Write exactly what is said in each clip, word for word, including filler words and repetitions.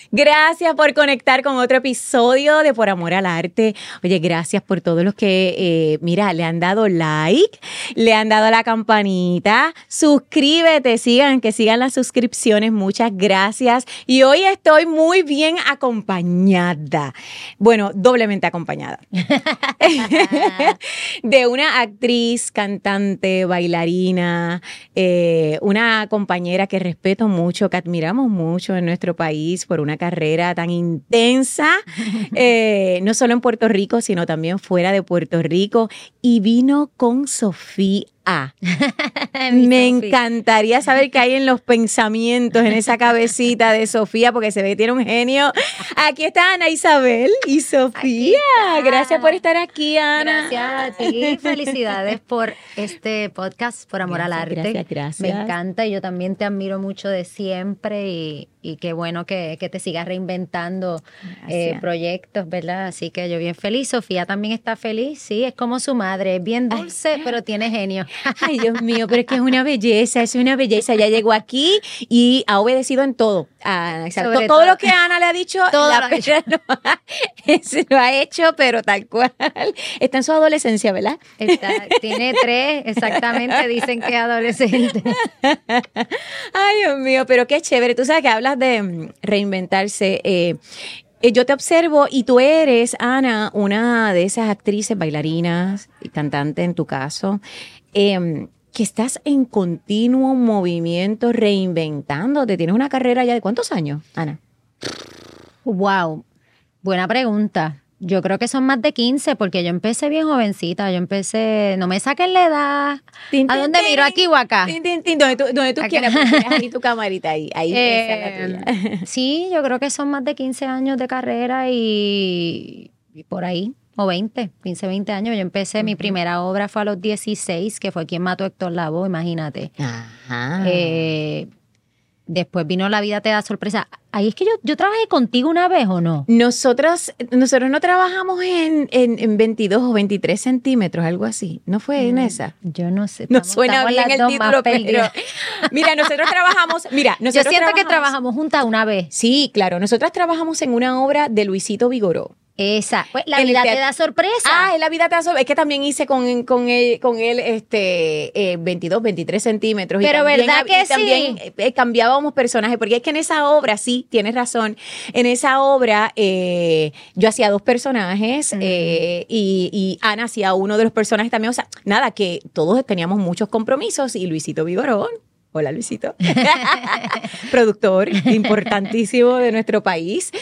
Gracias por conectar con otro episodio de Por Amor al Arte. Oye, gracias por todos los que, eh, mira, le han dado like, le han dado la campanita. Suscríbete, sigan, que sigan las suscripciones. Muchas gracias. Y hoy estoy muy bien acompañada. Bueno, doblemente acompañada. De una actriz, cantante, bailarina, eh, una compañera que respeto mucho, que admiramos mucho en nuestro país por una carrera tan intensa, eh, no solo en Puerto Rico, sino también fuera de Puerto Rico, y vino con Sofía. Me encantaría saber qué hay en los pensamientos, en esa cabecita de Sofía, porque se ve que tiene un genio. Aquí está Ana Isabel y Sofía. Gracias por estar aquí, Ana. Gracias a ti. Felicidades por este podcast, Por Amor Gracias, al Arte. Gracias, gracias. Me encanta y yo también te admiro mucho de siempre y, y qué bueno que, que te sigas reinventando eh, proyectos, ¿verdad? Así que yo bien feliz. Sofía también está feliz, sí, es como su madre, es bien dulce, Ay. pero tiene genio. Ay, Dios mío, pero es que es una belleza, es una belleza. Ya llegó aquí y ha obedecido en todo. Ah, exacto. Todo, todo lo que Ana le ha dicho, todo la lo, ha hecho. Lo, ha, lo ha hecho, pero tal cual. Está en su adolescencia, ¿verdad? Está, tiene tres, exactamente, dicen que es adolescente. Ay, Dios mío, pero qué chévere. Tú sabes que hablas de reinventarse. Eh, Yo te observo y tú eres, Ana, una de esas actrices, bailarinas y cantante en tu caso, eh, que estás en continuo movimiento, reinventándote. Tienes una carrera ya de ¿cuántos años, Ana? Wow, buena pregunta. Yo creo que son más de quince porque yo empecé bien jovencita. Yo empecé, no me saquen la edad. Tin, ¿A tin, dónde tin, miro? ¿Aquí o acá? Tin, tin, tin, donde tú, donde tú quieras, ahí tu camarita, ahí, ahí eh, esa es la tuya. Sí, yo creo que son más de quince años de carrera y, y por ahí, o veinte, quince, veinte años. Yo empecé, uh-huh. mi primera obra fue a los dieciséis, que fue Quien mató a Héctor Lavoe, imagínate. Ajá. Eh, Después vino La vida te da sorpresa. Ahí es que yo, yo trabajé contigo una vez, ¿o no? Nosotros, nosotros no trabajamos en, en, en veintidós o veintitrés centímetros, algo así. ¿No fue en esa? Yo no sé. No estamos, suena estamos bien el título, pero... Mira, nosotros trabajamos... Mira, nosotros yo siento trabajamos, que trabajamos juntas una vez. Sí, claro. Nosotros trabajamos en una obra de Luisito Vigoró. Esa, pues La vida te da sorpresa. Ah, La vida te da sorpresa. Es que también hice con, con él, con él este, eh, veintidós, veintitrés centímetros. Pero y también, verdad que y también, sí. Eh, cambiábamos personajes, porque es que en esa obra, sí, tienes razón, en esa obra eh, yo hacía dos personajes mm. eh, y, y Ana hacía uno de los personajes también. O sea, nada, que todos teníamos muchos compromisos y Luisito Vigorón. Hola, Luisito. Productor importantísimo de nuestro país.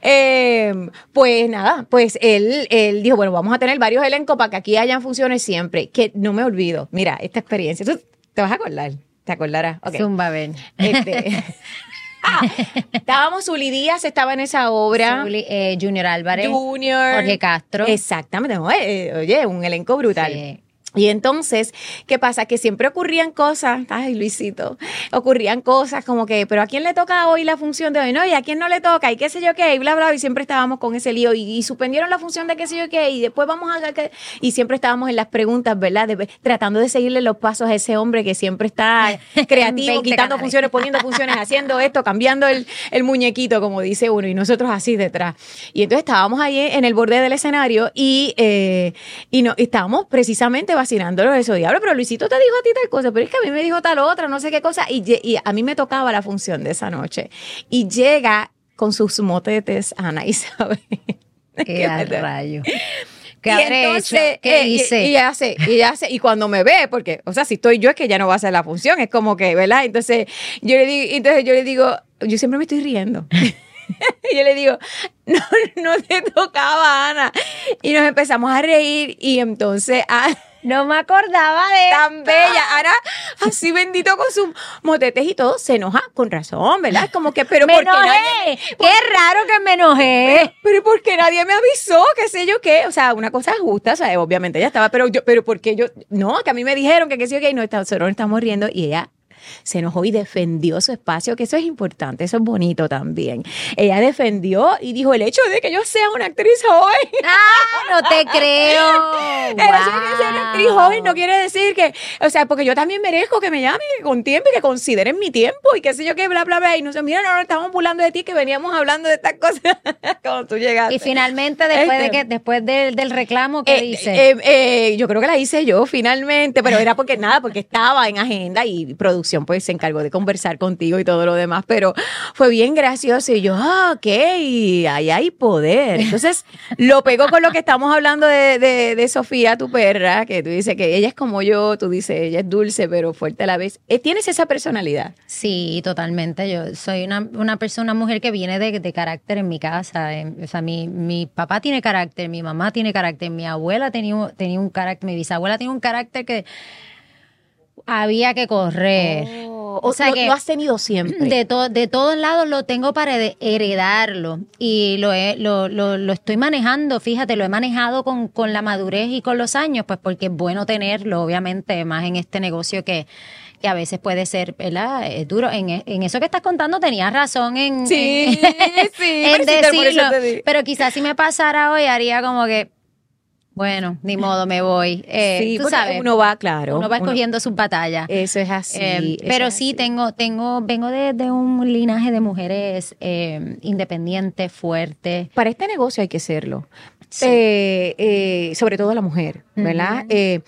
Eh, pues nada, pues él, él dijo, bueno, vamos a tener varios elencos para que aquí hayan funciones siempre. Que no me olvido. Mira, esta experiencia. ¿Tú te vas a acordar? ¿Te acordarás? Okay. Zumba, ven. Este... Ah, estábamos, Zuli Díaz estaba en esa obra. Zuli, eh, Junior Álvarez. Junior. Jorge Castro. Exactamente. Oye, oye un elenco brutal. Sí. Y entonces, ¿qué pasa? Que siempre ocurrían cosas, ay, Luisito, ocurrían cosas como que, pero ¿a quién le toca hoy la función de hoy? No, y ¿a quién no le toca? Y qué sé yo qué, y bla, bla, y siempre estábamos con ese lío, y, y suspendieron la función de qué sé yo qué, y después vamos a... Y siempre estábamos en las preguntas, ¿verdad? De, tratando de seguirle los pasos a ese hombre que siempre está creativo, quitando canales. funciones, poniendo funciones, haciendo esto, cambiando el, el muñequito, como dice uno, y nosotros así detrás. Y entonces estábamos ahí en el borde del escenario, y, eh, y, no, y estábamos precisamente vacinándolo eso, diablo, pero Luisito te dijo a ti tal cosa, pero es que a mí me dijo tal otra, no sé qué cosa, y, y a mí me tocaba la función de esa noche, y llega con sus motetes Ana Isabel. ¡Qué rayo! ¿Qué y habré entonces, hecho? ¿Qué eh, hice? Y, y, hace, y hace, y cuando me ve, porque, o sea, si estoy yo es que ya no va a hacer la función, es como que, ¿verdad? Entonces, yo le digo, entonces yo le digo, yo siempre me estoy riendo. Y yo le digo, no, no te tocaba, Ana. Y nos empezamos a reír y entonces... Ah, no me acordaba de tan bella. Ana, así bendito con sus motetes y todo, se enoja con razón, ¿verdad? Como que, pero me ¿por qué enojé. nadie? Qué raro que me enojé. Pero, pero ¿por qué nadie me avisó? ¿Qué sé yo qué? O sea, una cosa justa, o sea, obviamente ella estaba, pero yo, pero ¿por qué yo? No, que a mí me dijeron que qué sé yo qué, y no, nosotros nos estamos riendo y ella se enojó y defendió su espacio, que eso es importante, eso es bonito también. Ella defendió y dijo, el hecho de que yo sea una actriz joven. ¡Ah, no te creo! El hecho de que sea una actriz joven no quiere decir que, o sea, porque yo también merezco que me llamen con tiempo y que consideren mi tiempo y qué sé yo qué, bla, bla, bla. Y no sé, mira, no, no, estamos burlando de ti, que veníamos hablando de estas cosas cuando tú llegaste. Y finalmente, después este, de que después del, del reclamo, ¿qué eh, dice? Eh, eh, yo creo que la hice yo finalmente, pero era porque nada, porque estaba en agenda y producción pues se encargó de conversar contigo y todo lo demás, pero fue bien gracioso y yo, ah, ok, ahí hay poder. Entonces, lo pego con lo que estamos hablando de, de, de Sofía, tu perra, que tú dices que ella es como yo, tú dices, ella es dulce, pero fuerte a la vez. ¿Tienes esa personalidad? Sí, totalmente. Yo soy una, una persona, una mujer que viene de, de carácter en mi casa. O sea, mi, mi papá tiene carácter, mi mamá tiene carácter, mi abuela tenía, tenía un carácter, mi bisabuela tiene un carácter que había que correr. Oh, o sea, lo, que lo has tenido siempre. De, to, de todos lados lo tengo para heredarlo y lo, he, lo, lo, lo estoy manejando, fíjate, lo he manejado con, con la madurez y con los años, pues porque es bueno tenerlo, obviamente, más en este negocio que... que a veces puede ser, ¿verdad? Es duro. En, en eso que estás contando tenías razón en, sí, en, sí, en decirlo. Pero quizás si me pasara hoy haría como que, bueno, ni modo, me voy. Eh, sí, tú sabes, uno va, claro. Uno va escogiendo uno, sus batallas. Eso es así. Eh, eso pero es sí, así. tengo, tengo, vengo de, de un linaje de mujeres eh, independientes, fuertes. Para este negocio hay que serlo. Sí. Eh, eh, sobre todo la mujer, ¿verdad? Uh-huh. Eh,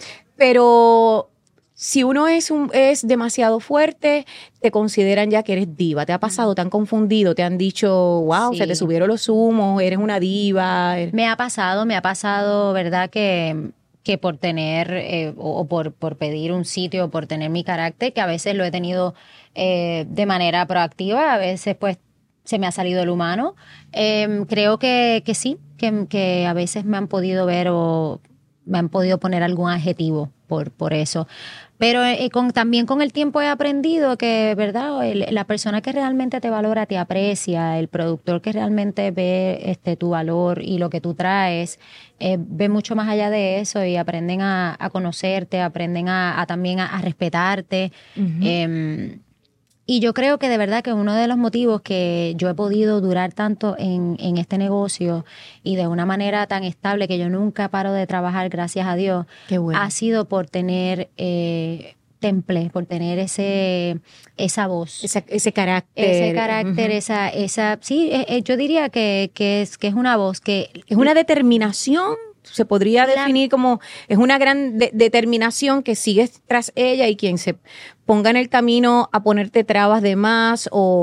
pero... Si uno es un es demasiado fuerte, te consideran ya que eres diva. ¿Te ha pasado? ¿Te han confundido? ¿Te han dicho, wow, sí. se te subieron los humos, eres una diva? Me ha pasado, me ha pasado, ¿verdad? Que, que por tener eh, o, o por, por pedir un sitio, o por tener mi carácter, que a veces lo he tenido eh, de manera proactiva, a veces pues se me ha salido el humano. Eh, creo que, que sí, que, que a veces me han podido ver o me han podido poner algún adjetivo por, por eso. Pero eh, con, también con el tiempo he aprendido que, ¿verdad? El, la persona que realmente te valora, te aprecia, el productor que realmente ve este, tu valor y lo que tú traes, eh, ve mucho más allá de eso y aprenden a, a conocerte, aprenden a, a también a, a respetarte. Uh-huh. Eh, Y yo creo que de verdad que uno de los motivos que yo he podido durar tanto en, en este negocio y de una manera tan estable que yo nunca paro de trabajar, gracias a Dios, Qué bueno. ha sido por tener eh, temple, por tener ese esa voz. Esa, ese carácter. Ese carácter, uh-huh. esa, esa, sí, eh, yo diría que, que, es, que es una voz que... Es una determinación. Se podría la, definir como es una gran de, determinación que sigues tras ella y quien se ponga en el camino a ponerte trabas de más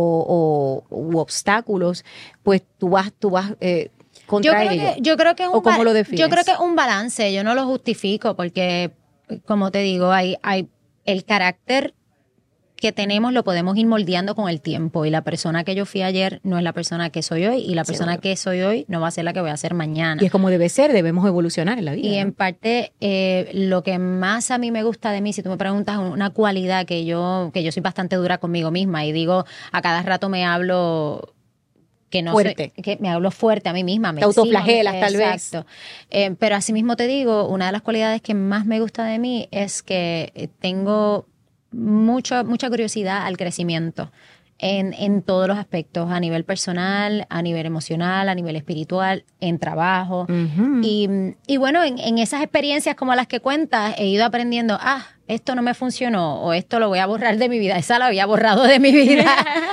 o, o u obstáculos, pues tú vas, tú vas eh, contra yo creo ella. Que, yo creo que es un ¿O cómo lo defines? Yo creo que es un balance, yo no lo justifico porque, como te digo, hay, hay el carácter que tenemos lo podemos ir moldeando con el tiempo y la persona que yo fui ayer no es la persona que soy hoy y la persona Seguro. que soy hoy no va a ser la que voy a ser mañana. Y es como debe ser, debemos evolucionar en la vida. Y ¿no? en parte eh, lo que más a mí me gusta de mí, si tú me preguntas una cualidad que yo que yo soy bastante dura conmigo misma y digo, a cada rato me hablo... que no fuerte. Soy, que me hablo fuerte a mí misma. Me te autoflagelas tal vez. Exacto. Eh, pero así mismo te digo, una de las cualidades que más me gusta de mí es que tengo... Mucho, mucha curiosidad al crecimiento en, en todos los aspectos, a nivel personal, a nivel emocional, a nivel espiritual, en trabajo. Uh-huh. Y, y bueno, en, en esas experiencias como las que cuentas, he ido aprendiendo, ah, esto no me funcionó o esto lo voy a borrar de mi vida. Esa la había borrado de mi vida.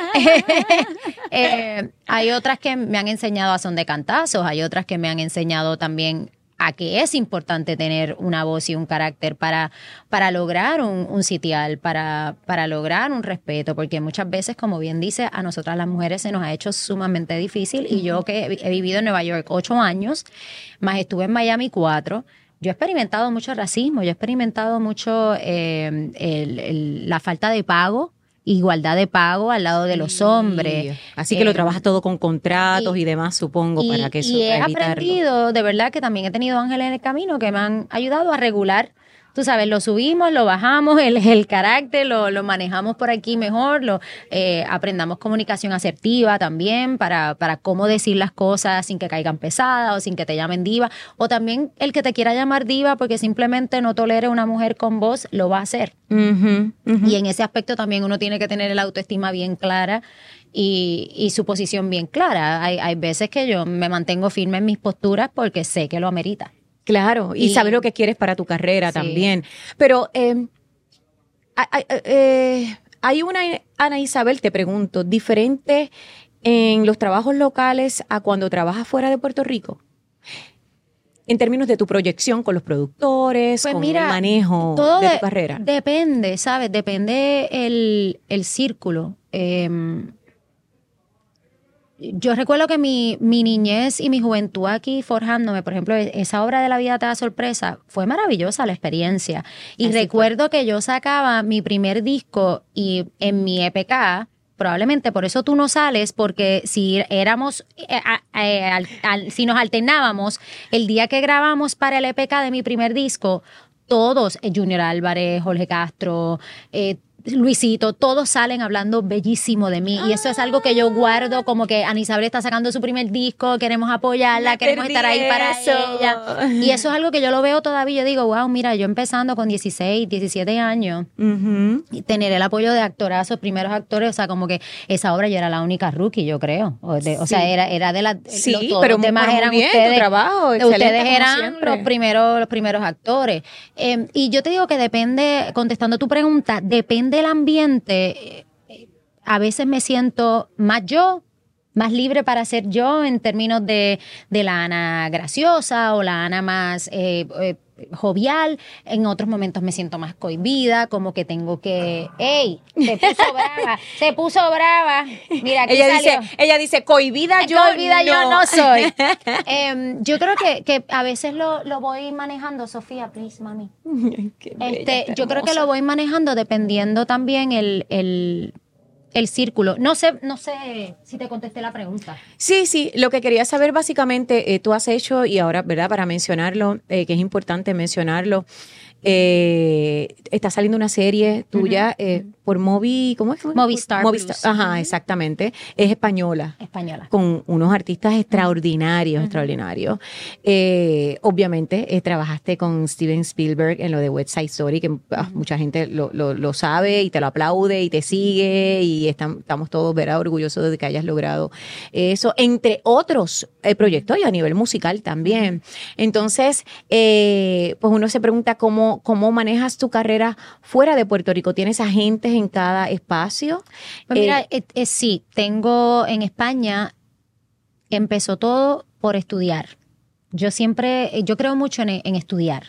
eh, hay otras que me han enseñado a son de cantazos, hay otras que me han enseñado también a que es importante tener una voz y un carácter para, para lograr un, un sitial, para, para lograr un respeto, porque muchas veces, como bien dice, a nosotras las mujeres se nos ha hecho sumamente difícil y yo que he, he vivido en Nueva York ocho años, más estuve en Miami cuatro, yo he experimentado mucho racismo, yo he experimentado mucho eh, el, el, la falta de pago, igualdad de pago al lado de los hombres. Así que eh, lo trabajas todo con contratos y, y demás, supongo, y, para que eso Y he evitarlo. aprendido, de verdad, que también he tenido ángeles en el camino que me han ayudado a regular tú sabes, lo subimos, lo bajamos, el, el carácter, lo, lo manejamos por aquí mejor, lo eh, aprendamos comunicación asertiva también para, para cómo decir las cosas sin que caigan pesadas o sin que te llamen diva. O también el que te quiera llamar diva porque simplemente no tolere una mujer con voz, lo va a hacer. Uh-huh, uh-huh. Y en ese aspecto también uno tiene que tener el autoestima bien clara y, y su posición bien clara. Hay, hay veces que yo me mantengo firme en mis posturas porque sé que lo amerita. Claro, y, y sabes lo que quieres para tu carrera sí. también. Pero eh, hay, eh, hay una, Ana Isabel, te pregunto, diferente en los trabajos locales a cuando trabajas fuera de Puerto Rico. En términos de tu proyección con los productores, pues con mira, el manejo todo de, de tu de, carrera. Depende, ¿sabes? Depende el, el círculo. Eh, Yo recuerdo que mi, mi niñez y mi juventud aquí forjándome, por ejemplo, esa obra de La vida te da sorpresa, fue maravillosa la experiencia. Y Así recuerdo fue. que yo sacaba mi primer disco y en mi E P K, probablemente por eso tú no sales, porque si éramos, eh, eh, al, al, si nos alternábamos, el día que grabamos para el E P K de mi primer disco, todos, eh, Junior Álvarez, Jorge Castro, eh, Luisito, todos salen hablando bellísimo de mí. Ah. Y eso es algo que yo guardo, como que Ana Isabel está sacando su primer disco, queremos apoyarla, queremos estar ahí para eso. ella. Y eso es algo que yo lo veo todavía. Yo digo, wow, mira, yo empezando con dieciséis, diecisiete años, uh-huh. y tener el apoyo de actorazos, primeros actores, o sea, como que esa obra yo era la única rookie, yo creo. O, de, sí. o sea, era, era de las... Sí, los, todos pero los demás eran bien, ustedes. Tu trabajo, ustedes eran los primeros, los primeros actores. Eh, y yo te digo que depende, contestando tu pregunta, depende del ambiente, a veces me siento más yo, más libre para ser yo en términos de, de la Ana graciosa o la Ana más eh, eh, jovial. En otros momentos me siento más cohibida, como que tengo que... ¡Ey! Se puso brava, se puso brava. Mira, aquí ella salió. dice, ella dice, cohibida yo cohibida no. yo no soy. eh, yo creo que, que a veces lo, lo voy manejando, Sofía, please, mami. Qué bella, este, yo creo que lo voy manejando dependiendo también el... el el círculo. No sé, no sé si te contesté la pregunta. Sí, sí. Lo que quería saber básicamente, eh, tú has hecho, y ahora, ¿verdad? Para mencionarlo, eh, que es importante mencionarlo, eh, está saliendo una serie tuya uh-huh. eh, por Movi, ¿cómo es? Movistar. Movistar. Ajá, uh-huh. exactamente. Es española. Española. Con unos artistas extraordinarios, uh-huh. extraordinarios. Eh, obviamente, eh, trabajaste con Steven Spielberg en lo de West Side Story, que uh-huh. ah, mucha gente lo, lo, lo sabe y te lo aplaude y te sigue, y están, estamos todos, ¿verdad?, orgullosos de que hayas logrado eso, entre otros eh, proyectos y a nivel musical también. Entonces, eh, pues uno se pregunta cómo ¿Cómo manejas tu carrera fuera de Puerto Rico? ¿Tienes agentes en cada espacio? Pues mira, eh, eh, eh, sí, tengo en España, empezó todo por estudiar. Yo siempre, yo creo mucho en, en estudiar.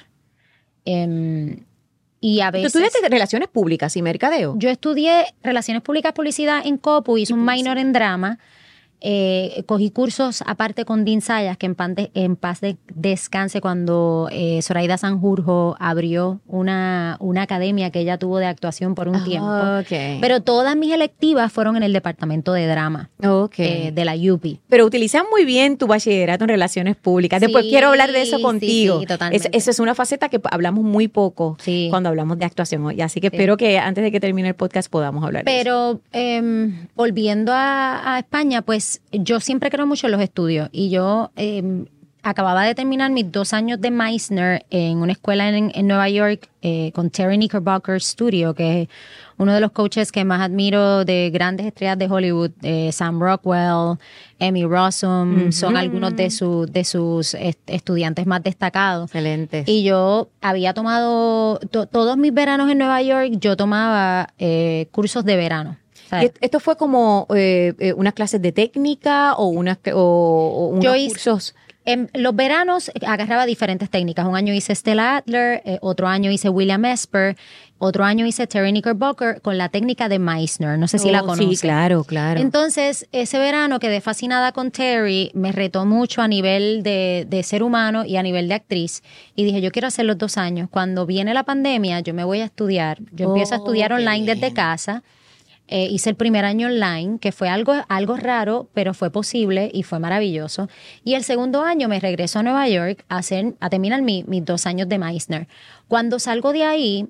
Eh, y a veces... ¿Tú estudiaste Relaciones Públicas y Mercadeo? Yo estudié Relaciones Públicas, Publicidad en Copu, hice un minor en drama. Eh, cogí cursos aparte con Dean Sayas, que en, pan de, en paz de, descanse, cuando eh, Zoraida Sanjurjo abrió una, una academia que ella tuvo de actuación por un oh, tiempo. Okay. Pero todas mis electivas fueron en el departamento de drama okay. eh, de la U P I. Pero utilizas muy bien tu bachillerato en Relaciones Públicas. Sí, después quiero hablar de eso contigo. Sí, sí, totalmente. Es, esa es una faceta que hablamos muy poco sí. cuando hablamos de actuación hoy. Así que sí. espero que antes de que termine el podcast podamos hablar Pero, de eso. Pero eh, volviendo a, a España, pues yo siempre creo mucho en los estudios y yo eh, acababa de terminar mis dos años de Meisner en una escuela en, en Nueva York eh, con Terry Knickerbocker Studio, que es uno de los coaches que más admiro de grandes estrellas de Hollywood, eh, Sam Rockwell, Emmy Rossum, uh-huh. son algunos de, su, de sus est- estudiantes más destacados. Excelente. Y yo había tomado, to- todos mis veranos en Nueva York, yo tomaba eh, cursos de verano. ¿Y esto fue como eh, eh, unas clases de técnica o, unas, o, o unos Yo hice, cursos? En los veranos agarraba diferentes técnicas. Un año hice Stella Adler, eh, otro año hice William Esper, otro año hice Terry Knickerbocker con la técnica de Meisner. No sé si oh, la conocen. Sí, claro, claro. Entonces, ese verano quedé fascinada con Terry, me retó mucho a nivel de, de ser humano y a nivel de actriz. Y dije, yo quiero hacer los dos años. Cuando viene la pandemia, yo me voy a estudiar. Yo oh, empiezo a estudiar online desde casa. Eh, hice el primer año online, que fue algo, algo raro, pero fue posible y fue maravilloso. Y el segundo año me regreso a Nueva York a, hacer, a terminar mi, mis dos años de Meisner. Cuando salgo de ahí,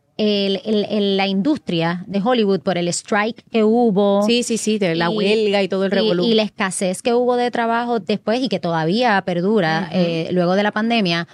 el, el, el, la industria de Hollywood, por el strike que hubo. Sí, sí, sí, de la y, huelga y todo el revolú. Y, y la escasez que hubo de trabajo después y que todavía perdura uh-huh. eh, luego de la pandemia.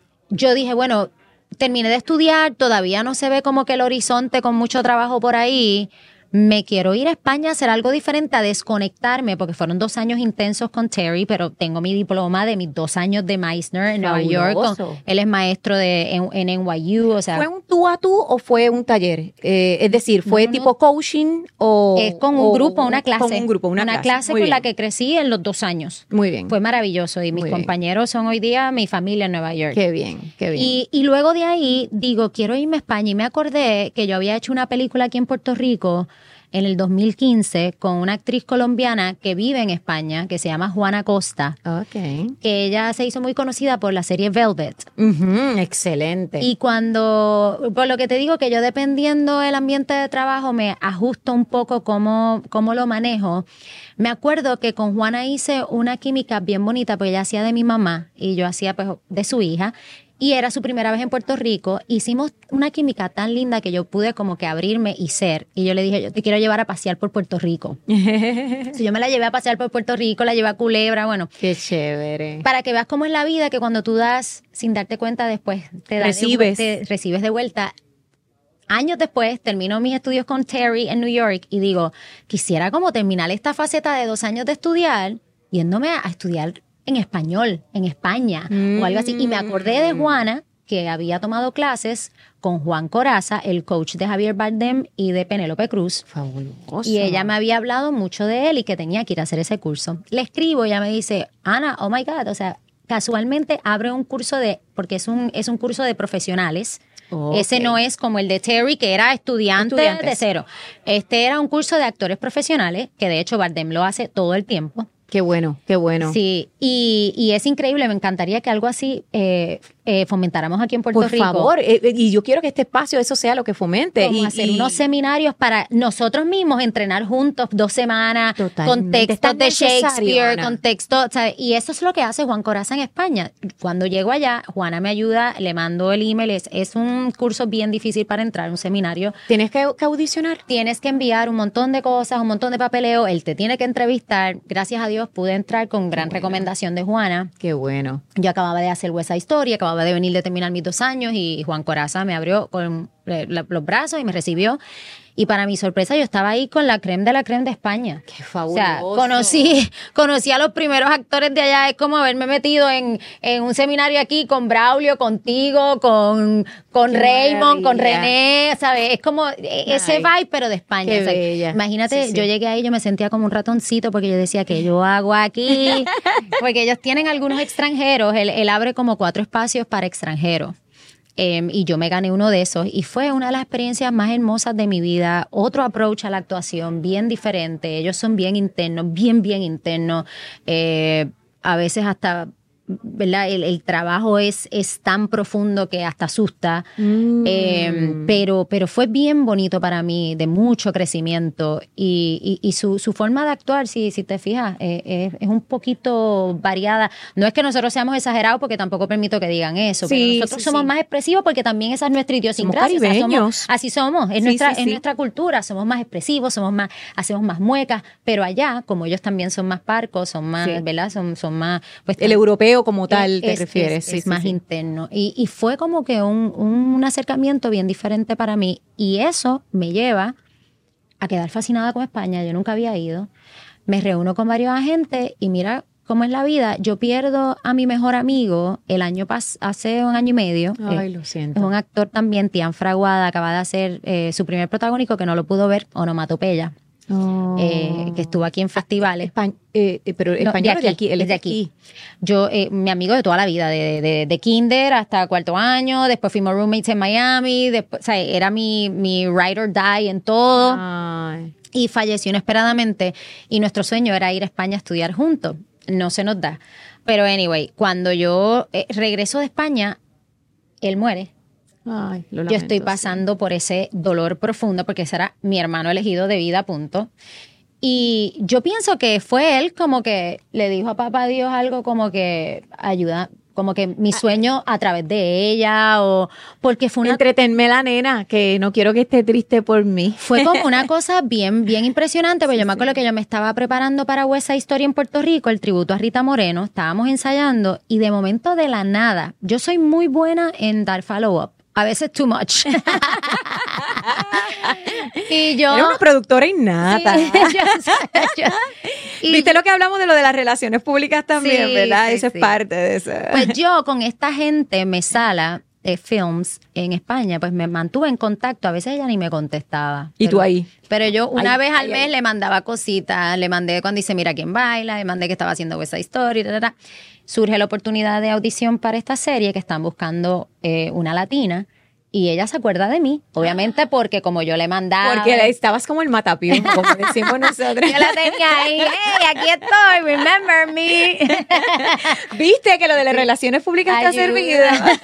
Yo dije, bueno, terminé de estudiar, todavía no se ve como que el horizonte con mucho trabajo por ahí. Me quiero ir a España a hacer algo diferente, a desconectarme, porque fueron dos años intensos con Terry, pero tengo mi diploma de mis dos años de Meisner en Nueva York. Con, él es maestro de, en, en N Y U, o sea. ¿Fue un tú a tú o fue un taller? Eh, es decir, ¿fue no, tipo no, coaching o...? Es con un o, grupo, una clase. Con un grupo, una, una clase. clase con bien. La que crecí en los dos años. Muy bien. Fue maravilloso y mis Muy compañeros bien. Son hoy día mi familia en Nueva York. Qué bien, qué bien. Y, y luego de ahí, digo, quiero irme a España y me acordé que yo había hecho una película aquí en Puerto Rico en el dos mil quince con una actriz colombiana que vive en España, que se llama Juana Costa. Okay. Que ella se hizo muy conocida por la serie Velvet. Uh-huh, excelente. Y cuando, por lo que te digo, que yo dependiendo del ambiente de trabajo me ajusto un poco cómo, cómo lo manejo. Me acuerdo que con Juana hice una química bien bonita, porque ella hacía de mi mamá y yo hacía pues de su hija. Y era su primera vez en Puerto Rico. Hicimos una química tan linda que yo pude como que abrirme y ser. Y yo le dije, yo te quiero llevar a pasear por Puerto Rico. So, yo me la llevé a pasear por Puerto Rico, la llevé a Culebra, bueno. Qué chévere. Para que veas cómo es la vida, que cuando tú das, sin darte cuenta, después te, recibes. De, te recibes de vuelta. Años después, termino mis estudios con Terry en New York y digo, quisiera como terminar esta faceta de dos años de estudiar, yéndome a estudiar en español, en España, mm. o algo así. Y me acordé de Juana, que había tomado clases con Juan Corazza, el coach de Javier Bardem y de Penélope Cruz. Fabuloso. Y ella me había hablado mucho de él y que tenía que ir a hacer ese curso. Le escribo y ella me dice, Ana, oh my God, o sea, casualmente abre un curso de, porque es un, es un curso de profesionales. Okay. Ese no es como el de Terry, que era estudiante Estudiantes. de cero. Este era un curso de actores profesionales, que de hecho Bardem lo hace todo el tiempo. Qué bueno, qué bueno. Sí, y, y es increíble, me encantaría que algo así eh, eh, fomentáramos aquí en Puerto Por Rico. Por favor, eh, y yo quiero que este espacio eso sea lo que fomente. Como y hacer y... unos seminarios para nosotros mismos entrenar juntos dos semanas, Totalmente. con textos de Shakespeare, Ana. con textos, ¿sabes? Y eso es lo que hace Juan Corazza en España. Cuando llego allá, Juana me ayuda, le mando el email, es, es un curso bien difícil para entrar, un seminario. ¿Tienes que, que audicionar? Tienes que enviar un montón de cosas, un montón de papeleo, él te tiene que entrevistar. Gracias a Dios pude entrar con gran bueno. recomendación de Juana. Qué bueno. Yo acababa de hacer West Side Story, acababa de venir de terminar mis dos años y Juan Corazza me abrió con los brazos y me recibió. Y para mi sorpresa yo estaba ahí con la creme de la creme de España. ¡Qué fabuloso! O sea, conocí, conocí a los primeros actores de allá. Es como haberme metido en, en un seminario aquí con Braulio, contigo, con, con Raymond, con René, ¿sabes? Es como Ay, ese vibe, pero de España. Qué o sea, bella. Imagínate, sí, sí. yo llegué ahí, yo me sentía como un ratoncito porque yo decía, ¿qué yo hago aquí? Porque ellos tienen algunos extranjeros. Él, él abre como cuatro espacios para extranjeros. Eh, y yo me gané uno de esos y fue una de las experiencias más hermosas de mi vida. Otro approach a la actuación bien diferente. Ellos son bien internos, bien, bien internos. Eh, a veces hasta, ¿verdad? El, el trabajo es, es tan profundo que hasta asusta. Mm. Eh, pero, pero fue bien bonito para mí, de mucho crecimiento. Y, y, y su, su forma de actuar, si, si te fijas, eh, es, es un poquito variada. No es que nosotros seamos exagerados, porque tampoco permito que digan eso. Sí, pero nosotros sí, somos sí. más expresivos porque también esa es nuestra idiosincrasia. Somos caribeños. O sea, somos, así somos. Es, sí, nuestra, sí, es sí. nuestra cultura. Somos más expresivos, somos más, hacemos más muecas. Pero allá, como ellos también son más parcos, son más, sí. ¿verdad? Son, son más... Pues, el europeo como tal es, te es, refieres. Es, sí, es sí, más sí. interno. Y, y fue como que un, un acercamiento bien diferente para mí. Y eso me lleva a quedar fascinada con España. Yo nunca había ido. Me reúno con varios agentes y mira cómo es la vida. Yo pierdo a mi mejor amigo el año pas hace un año y medio. Ay, eh, lo siento. Es un actor también, Tian Fraguada, acaba de hacer eh, su primer protagónico que no lo pudo ver, Onomatopeya. Oh. Eh, que estuvo aquí en festivales. Espa eh, pero no, español de aquí, él es de aquí. aquí. Yo, eh, mi amigo de toda la vida, de, de, de kinder hasta cuarto año, después fuimos roommates en Miami, después, o sea, era mi, mi ride or die en todo. Ay. Y falleció inesperadamente y nuestro sueño era ir a España a estudiar juntos. No se nos da. Pero anyway, cuando yo eh, regreso de España, él muere. Ay, lo lamento, yo estoy pasando sí. por ese dolor profundo porque ese era mi hermano elegido de vida, punto. Y yo pienso que fue él como que le dijo a papá Dios algo como que ayuda, como que mi sueño a través de ella, o porque fue una... Entretenme la nena, que no quiero que esté triste por mí. Fue como una cosa bien, bien impresionante, porque sí, yo me acuerdo sí. que yo me estaba preparando para West Side Story en Puerto Rico, el tributo a Rita Moreno, estábamos ensayando, y de momento de la nada, yo soy muy buena en dar follow-up. A veces too much. Y yo... Era una productora innata. Sí, yo, yo, y ¿viste lo que hablamos de lo de las relaciones públicas también, sí, verdad? Sí, eso sí. es parte de eso. Pues yo con esta gente, Mesala de Films en España, pues me mantuve en contacto. A veces ella ni me contestaba. ¿Y pero, tú ahí? Pero yo una ahí, vez al ahí, mes ahí. le mandaba cositas. Le mandé cuando dice Mira quién baila, le mandé que estaba haciendo West Side Story, ta, ta, ta. Surge la oportunidad de audición para esta serie que están buscando eh, una latina. Y ella se acuerda de mí, obviamente porque como yo le mandaba... Porque estabas como el matapión, como decimos nosotros. Yo la tenía ahí, hey, aquí estoy, remember me. ¿Viste que lo de las relaciones públicas está servido?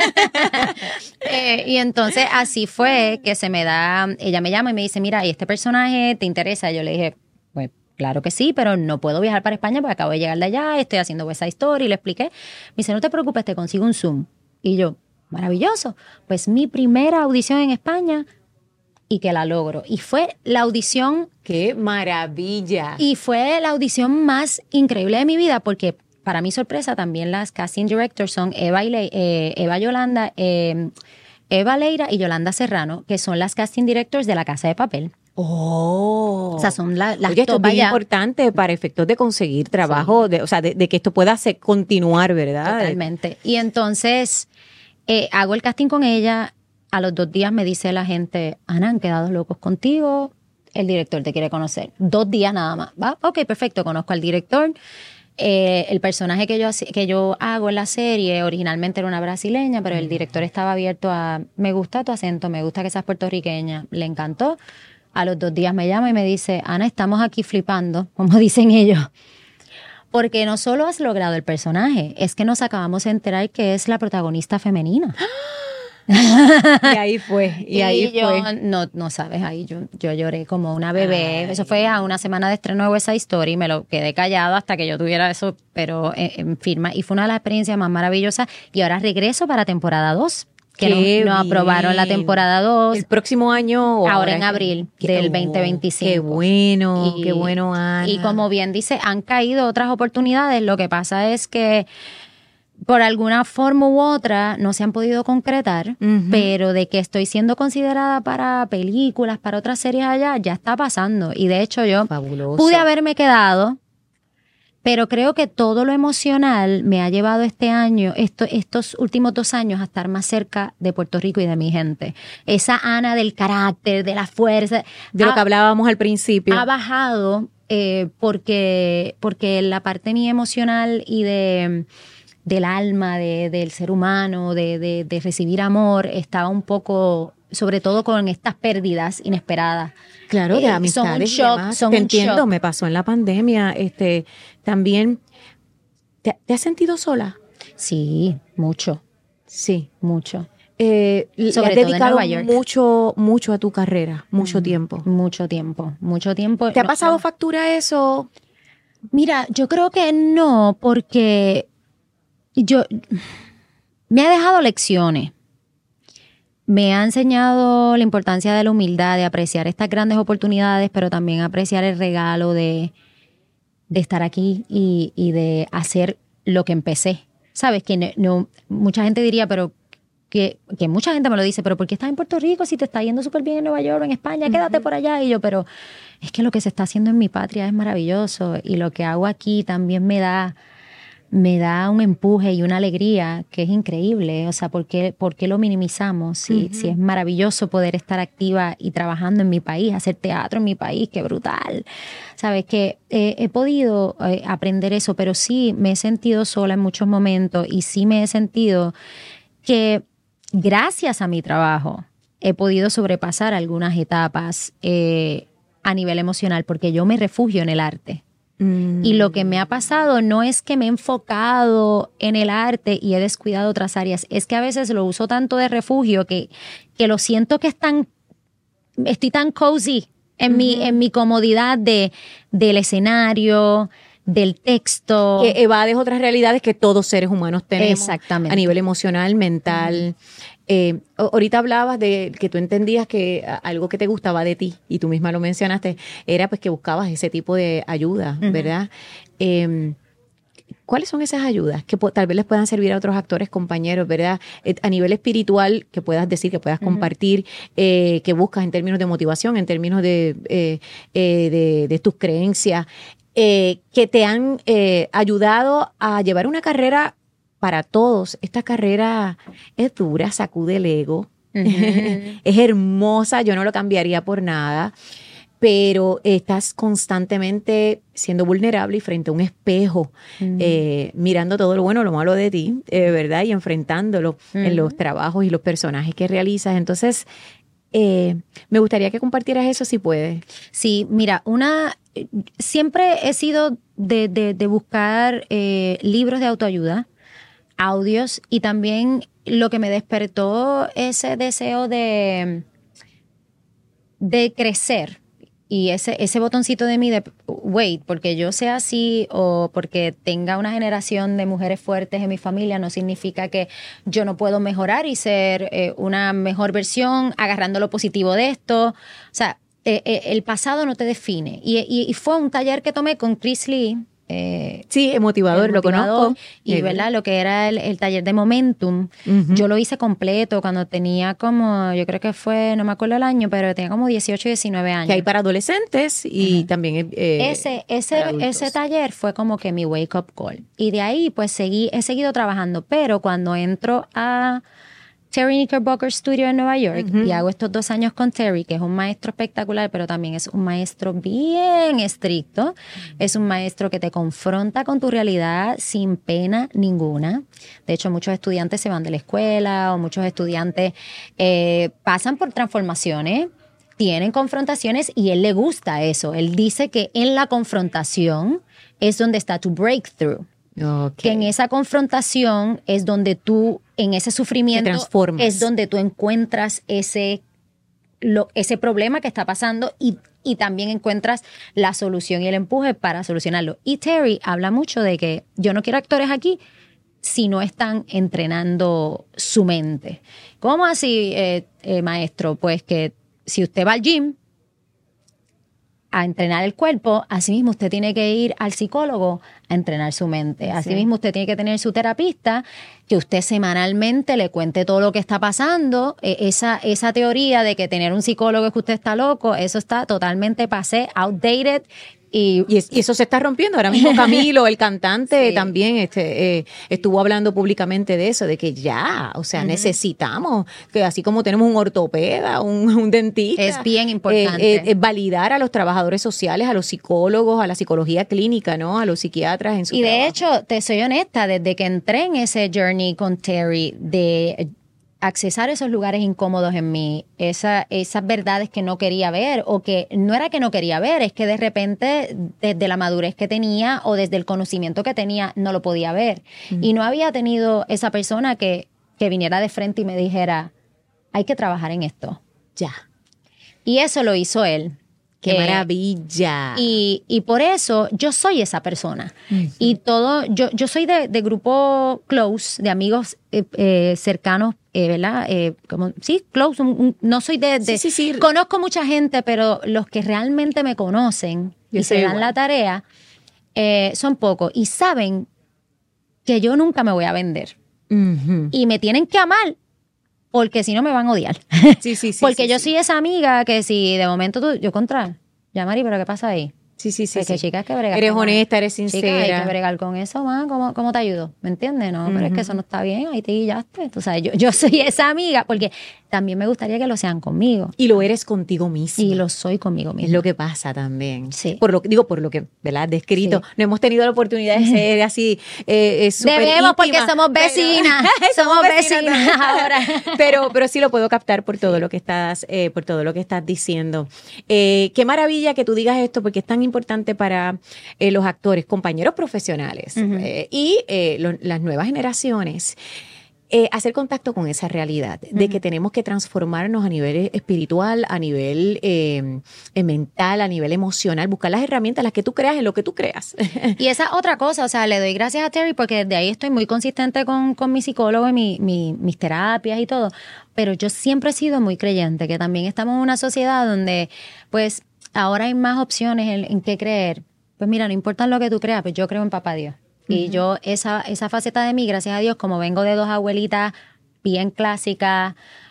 eh, y entonces así fue que se me da... Ella me llama y me dice, mira, ¿y este personaje te interesa? Yo le dije, pues claro que sí, pero no puedo viajar para España porque acabo de llegar de allá, estoy haciendo West Side Story, y le expliqué. Me dice, no te preocupes, te consigo un Zoom. Y yo... Maravilloso. Pues mi primera audición en España y que la logro. Y fue la audición... ¡Qué maravilla! Y fue la audición más increíble de mi vida porque, para mi sorpresa, también las casting directors son Eva, y Le- eh, Eva Yolanda, eh, Eva Leira y Yolanda Serrano, que son las casting directors de La Casa de Papel. Oh, o sea, son la, las Oye, esto es bien allá. importante para efectos de conseguir trabajo, sí. de, o sea, de, de que esto pueda hacer, continuar, ¿verdad? Totalmente. Y entonces... Eh, hago el casting con ella, a los dos días me dice la gente, Ana, han quedado locos contigo, el director te quiere conocer. Dos días nada más. ¿Va? Ok, perfecto, conozco al director. Eh, el personaje que yo, que yo hago en la serie originalmente era una brasileña, pero el director estaba abierto a, me gusta tu acento, me gusta que seas puertorriqueña. Le encantó. A los dos días me llama y me dice, Ana, estamos aquí flipando, como dicen ellos. Porque no solo has logrado el personaje, es que nos acabamos de enterar que es la protagonista femenina. Y ahí fue, y, y ahí yo, fue. No, no sabes, ahí yo, yo lloré como una bebé. Ay. Eso fue a una semana de estreno de West Side Story, me lo quedé callado hasta que yo tuviera eso, pero en, en firma. Y fue una de las experiencias más maravillosas. Y ahora regreso para temporada dos. Que nos no aprobaron la temporada dos. El próximo año. Ahora, ahora en abril qué, del oh, veinte veinticinco. Qué bueno, y, qué bueno, Ana. Y como bien dice, han caído otras oportunidades. Lo que pasa es que por alguna forma u otra no se han podido concretar, uh-huh. pero de que estoy siendo considerada para películas, para otras series allá, ya está pasando. Y de hecho yo Fabuloso. Pude haberme quedado, pero creo que todo lo emocional me ha llevado este año, esto, estos últimos dos años, a estar más cerca de Puerto Rico y de mi gente. Esa Ana del carácter, de la fuerza. De ha, lo que hablábamos al principio. Ha bajado eh, porque, porque la parte mía emocional y de... del alma, de, del ser humano, de, de, de recibir amor, estaba un poco, sobre todo con estas pérdidas inesperadas. Claro, de eh, amistades. Son un shock, demás. son Te un entiendo, shock. Me pasó en la pandemia. Este, también, ¿te, ¿te has sentido sola? Sí, mucho. Sí. Mucho. Eh, sobre has todo dedicado en Nueva York. mucho, mucho a tu carrera, mucho mm, tiempo. Mucho tiempo, mucho tiempo. ¿Te ha no, pasado no. factura eso? Mira, yo creo que no, porque... Yo, me ha dejado lecciones, me ha enseñado la importancia de la humildad, de apreciar estas grandes oportunidades, pero también apreciar el regalo de, de estar aquí y, y de hacer lo que empecé. Sabes que no, no, mucha gente diría, pero que, que mucha gente me lo dice, pero ¿por qué estás en Puerto Rico si te está yendo súper bien en Nueva York o en España? Quédate uh-huh. por allá. Y yo, pero es que lo que se está haciendo en mi patria es maravilloso y lo que hago aquí también me da... me da un empuje y una alegría que es increíble. O sea, ¿por qué, por qué lo minimizamos? Si, uh-huh. si es maravilloso poder estar activa y trabajando en mi país, hacer teatro en mi país, qué brutal. Sabes que eh, he podido eh, aprender eso, pero sí me he sentido sola en muchos momentos y sí me he sentido que gracias a mi trabajo he podido sobrepasar algunas etapas eh, a nivel emocional porque yo me refugio en el arte. Mm. Y lo que me ha pasado no es que me he enfocado en el arte y he descuidado otras áreas, es que a veces lo uso tanto de refugio que, que lo siento que es tan, estoy tan cozy en, uh-huh. mi, en mi comodidad de, del escenario, del texto. Que evades otras realidades que todos seres humanos tenemos. Exactamente. A nivel emocional, mental. Uh-huh. Eh, ahorita hablabas de que tú entendías que algo que te gustaba de ti, y tú misma lo mencionaste, era pues que buscabas ese tipo de ayuda, uh-huh. ¿verdad? Eh, ¿Cuáles son esas ayudas que po- tal vez les puedan servir a otros actores, compañeros, ¿verdad? Eh, a nivel espiritual, que puedas decir, que puedas uh-huh. compartir, eh, que buscas en términos de motivación, en términos de, eh, eh, de, de tus creencias, eh, que te han eh, ayudado a llevar una carrera para todos. Esta carrera es dura, sacude el ego, uh-huh. es hermosa, yo no lo cambiaría por nada, pero estás constantemente siendo vulnerable y frente a un espejo, uh-huh. eh, mirando todo lo bueno, lo malo de ti, eh, ¿verdad? Y enfrentándolo uh-huh. en los trabajos y los personajes que realizas. Entonces, eh, me gustaría que compartieras eso si puedes. Sí, mira, una... Siempre he sido de, de, de buscar eh, libros de autoayuda, audios, y también lo que me despertó ese deseo de, de crecer y ese, ese botoncito de mí de wait, porque yo sea así o porque tenga una generación de mujeres fuertes en mi familia no significa que yo no puedo mejorar y ser eh, una mejor versión agarrando lo positivo de esto. O sea, eh, eh, el pasado no te define. Y, y, y fue un taller que tomé con Chris Lee. Eh, sí, es motivador, lo conozco. Y, ¿verdad? Lo que era el, el taller de Momentum, uh-huh. yo lo hice completo cuando tenía como, yo creo que fue, no me acuerdo el año, pero tenía como dieciocho, diecinueve años. Que hay para adolescentes y uh-huh. también eh, ese ese ese taller fue como que mi wake up call. Y de ahí pues seguí, he seguido trabajando, pero cuando entro a Terry Knickerbocker Studio en Nueva York uh-huh. y hago estos dos años con Terry, que es un maestro espectacular, pero también es un maestro bien estricto. Uh-huh. Es un maestro que te confronta con tu realidad sin pena ninguna. De hecho, muchos estudiantes se van de la escuela o muchos estudiantes eh, pasan por transformaciones, tienen confrontaciones y él le gusta eso. Él dice que en la confrontación es donde está tu breakthrough. Okay. Que en esa confrontación es donde tú, en ese sufrimiento, es donde tú encuentras ese, lo, ese problema que está pasando y, y también encuentras la solución y el empuje para solucionarlo. Y Terry habla mucho de que yo no quiero actores aquí si no están entrenando su mente. ¿Cómo así, eh, eh, maestro? Pues que si usted va al gym a entrenar el cuerpo, asimismo usted tiene que ir al psicólogo a entrenar su mente. Asimismo usted tiene que tener su terapista, que usted semanalmente le cuente todo lo que está pasando. Eh, esa, esa teoría de que tener un psicólogo es que usted está loco, eso está totalmente passé, outdated. Y, y, es, y eso se está rompiendo. Ahora mismo Camilo, el cantante, sí. también este, eh, estuvo hablando públicamente de eso, de que ya, o sea, uh-huh. necesitamos, que así como tenemos un ortopeda, un, un dentista. Es bien importante. Eh, eh, validar a los trabajadores sociales, a los psicólogos, a la psicología clínica, ¿no? A los psiquiatras en su Y trabajo. de hecho, te soy honesta, desde que entré en ese journey con Terry de accesar esos lugares incómodos en mí, esa, esas verdades que no quería ver o que no era que no quería ver, es que de repente desde la madurez que tenía o desde el conocimiento que tenía no lo podía ver. Mm. Y no había tenido esa persona que, que viniera de frente y me dijera, hay que trabajar en esto. Ya. Y eso lo hizo él. ¡Qué eh, maravilla! Y, y por eso yo soy esa persona. Uh-huh. Y todo, yo, yo soy de, de grupo close, de amigos eh, eh, cercanos, eh, ¿verdad? Eh, como, sí, close. Un, un, no soy de, de sí, sí, sí. Conozco mucha gente, pero los que realmente me conocen yo y se dan igual. La tarea eh, son pocos. Y saben que yo nunca me voy a vender. Uh-huh. Y me tienen que amar. Porque si no me van a odiar. Sí, sí, sí. Porque sí, yo sí. soy esa amiga que si de momento tú, yo contra, ya Mari, pero ¿qué pasa ahí? Sí, sí, sí. Porque sí. chicas que bregar. Eres honesta, eres sincera. Chica, hay que bregar con eso, man. ¿Cómo, cómo te ayudo? ¿Me entiendes? No, uh-huh. pero es que eso no está bien, ahí te guillaste. Tú sabes, yo, yo soy esa amiga porque también me gustaría que lo sean conmigo. Y lo eres contigo misma. Y lo soy conmigo misma. Es lo que pasa también. Sí. Por lo que, digo, por lo que, ¿verdad? Descrito. Sí. No hemos tenido la oportunidad de ser así, eh, súper Debemos íntima, porque somos vecinas. Pero, somos vecinas, vecinas ahora. pero, pero sí lo puedo captar por todo sí. lo que estás, eh, por todo lo que estás diciendo. Eh, qué maravilla que tú digas esto porque es tan importante para eh, los actores, compañeros profesionales uh-huh. eh, y eh, lo, las nuevas generaciones. Eh, hacer contacto con esa realidad uh-huh. de que tenemos que transformarnos a nivel espiritual, a nivel eh, mental, a nivel emocional, buscar las herramientas, las que tú creas en lo que tú creas. Y esa otra cosa, o sea, le doy gracias a Terry porque desde ahí estoy muy consistente con, con mi psicólogo y mi, mi, mis terapias y todo, pero yo siempre he sido muy creyente, que también estamos en una sociedad donde pues ahora hay más opciones en, en qué creer. Pues mira, no importa lo que tú creas, pues yo creo en Papá Dios. Y uh-huh. yo, esa, esa faceta de mí, gracias a Dios, como vengo de dos abuelitas bien clásicas,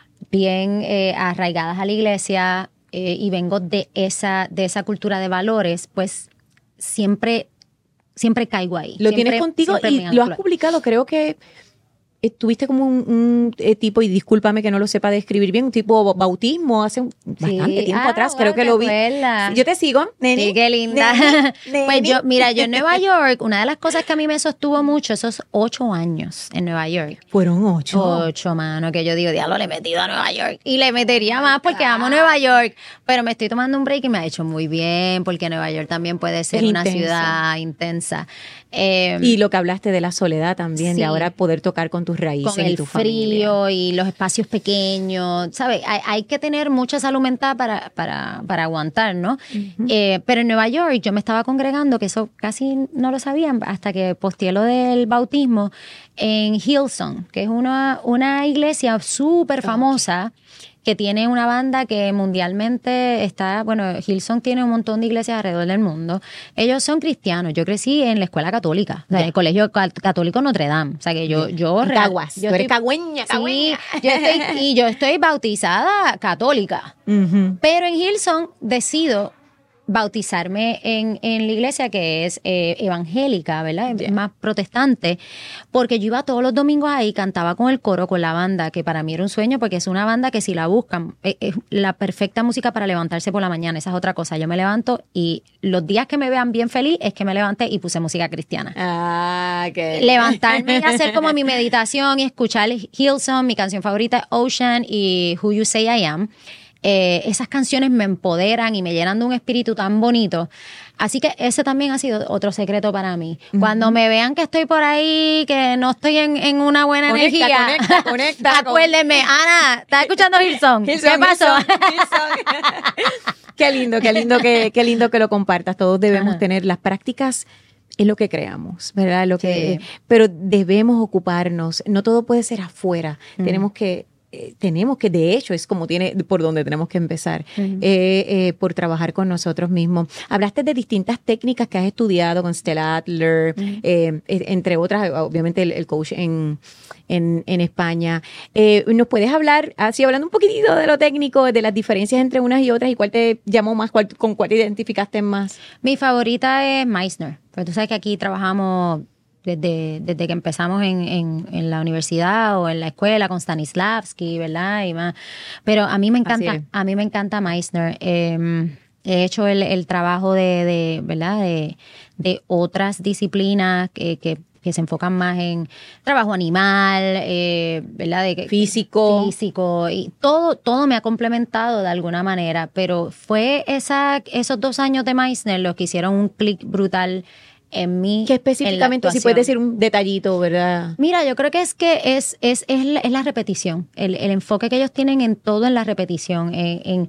bien eh, arraigadas a la iglesia, eh, y vengo de esa, de esa cultura de valores, pues siempre, siempre caigo ahí. Lo siempre, tienes contigo y lo has publicado, creo que tuviste como un, un eh, tipo, y discúlpame que no lo sepa describir bien, un tipo bautismo hace un, sí. bastante tiempo ah, atrás, bueno, creo que lo vi. Acuerdas. Yo te sigo, neni. Sí, qué linda. Neni, neni. Pues yo, mira, yo en Nueva York, una de las cosas que a mí me sostuvo mucho, esos ocho años en Nueva York. Fueron ocho. Ocho, mano, que yo digo, diablo, le he metido a Nueva York. Y le metería más porque amo Nueva York. Pero me estoy tomando un break y me ha hecho muy bien, porque Nueva York también puede ser es una intensa. ciudad intensa. Eh, y lo que hablaste de la soledad también, sí. de ahora poder tocar con tus raíces con el y tu frío familia. Y los espacios pequeños, ¿sabes? Hay, hay que tener mucha salud mental para, para, para aguantar, ¿no? Uh-huh. Eh, pero en Nueva York yo me estaba congregando, que eso casi no lo sabían, hasta que posteé lo del bautismo, en Hillsong, que es una, una iglesia súper famosa, que tiene una banda que mundialmente está, bueno, Hillsong tiene un montón de iglesias alrededor del mundo. Ellos son cristianos. Yo crecí en la escuela católica, o sea, en el colegio católico Notre Dame. O sea, que yo... yo Caguas, yo tú eres cagüeña, cagüeña. Sí, yo estoy, y yo estoy bautizada católica. Uh-huh. Pero en Hillsong decido bautizarme en, en la iglesia que es eh, evangélica, ¿verdad? Yeah. Más protestante, porque yo iba todos los domingos ahí, cantaba con el coro, con la banda, que para mí era un sueño, porque es una banda que si la buscan, es, es la perfecta música para levantarse por la mañana. Esa es otra cosa. Yo me levanto y los días que me vean bien feliz es que me levanté y puse música cristiana. Ah, qué... Levantarme y hacer como mi meditación y escuchar Hillsong, mi canción favorita, Ocean y Who You Say I Am. Eh, esas canciones me empoderan y me llenan de un espíritu tan bonito. Así que ese también ha sido otro secreto para mí. Uh-huh. Cuando me vean que estoy por ahí, que no estoy en, en una buena conecta, energía, conecta, conecta, acuérdenme, Ana, ¿estás escuchando Hillsong? Hillsong ¿Qué pasó? Hillsong, Hillsong. Qué lindo, qué lindo que, qué lindo que lo compartas. Todos debemos uh-huh. tener las prácticas. Es lo que creamos, ¿verdad? Lo que, sí. Pero debemos ocuparnos. No todo puede ser afuera. Uh-huh. Tenemos que tenemos que, de hecho, es como tiene por donde tenemos que empezar, uh-huh. eh, eh, por trabajar con nosotros mismos. Hablaste de distintas técnicas que has estudiado con Stella Adler, uh-huh. eh, entre otras, obviamente el, el coach en, en, en España. Eh, ¿Nos puedes hablar, así hablando un poquitito de lo técnico, de las diferencias entre unas y otras, y cuál te llamó más, cuál, con cuál te identificaste más? Mi favorita es Meissner, porque tú sabes que aquí trabajamos Desde, desde que empezamos en, en, en la universidad o en la escuela con Stanislavski, ¿verdad? Y más. Pero a mí me encanta, a mí me encanta Meissner. Eh, he hecho el, el trabajo de, de ¿verdad? De, de otras disciplinas que, que, que se enfocan más en trabajo animal, eh, ¿verdad? De, físico. Físico. Y todo, todo me ha complementado de alguna manera. Pero fue esa, esos dos años de Meissner los que hicieron un clic brutal en mí. ¿Qué específicamente, si puedes decir un detallito, verdad? Mira, yo creo que es que es, es, es, la, es la repetición, el, el enfoque que ellos tienen en todo en la repetición, en, en,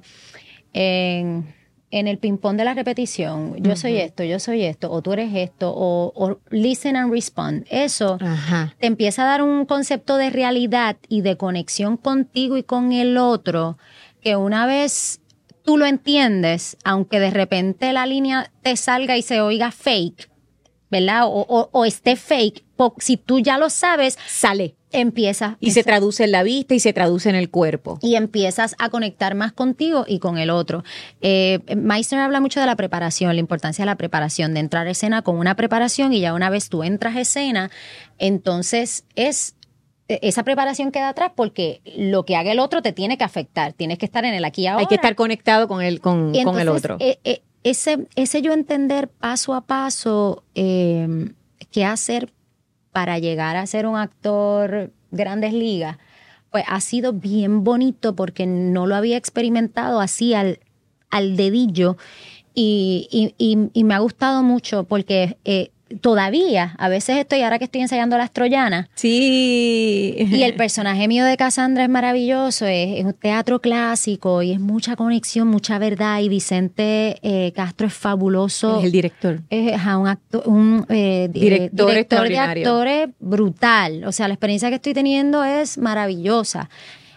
en, en el ping-pong de la repetición. Yo uh-huh. soy esto, yo soy esto, o tú eres esto, o, o listen and respond. Eso uh-huh. te empieza a dar un concepto de realidad y de conexión contigo y con el otro, que una vez tú lo entiendes, aunque de repente la línea te salga y se oiga fake, ¿verdad? O, o, o esté fake, si tú ya lo sabes, sale. Empieza. Y se traduce en la vista y se traduce en el cuerpo. Y empiezas a conectar más contigo y con el otro. Eh, Meissner habla mucho de la preparación, la importancia de la preparación, de entrar a escena con una preparación, y ya una vez tú entras a escena, entonces es... esa preparación queda atrás, porque lo que haga el otro te tiene que afectar. Tienes que estar en el aquí y ahora. Hay que estar conectado con el, con, entonces, con el otro. Eh, eh, ese, ese yo entender paso a paso eh, qué hacer para llegar a ser un actor Grandes Ligas, pues ha sido bien bonito, porque no lo había experimentado así al, al dedillo. Y, y, y, y me ha gustado mucho porque eh, todavía, a veces estoy, ahora que estoy ensayando Las Troyanas. Sí. Y el personaje mío de Cassandra es maravilloso, es, es un teatro clásico y es mucha conexión, mucha verdad. Y Vicente eh, Castro es fabuloso. Es el director. Es ajá, un, actor, un eh, director, director de actores brutal. O sea, la experiencia que estoy teniendo es maravillosa.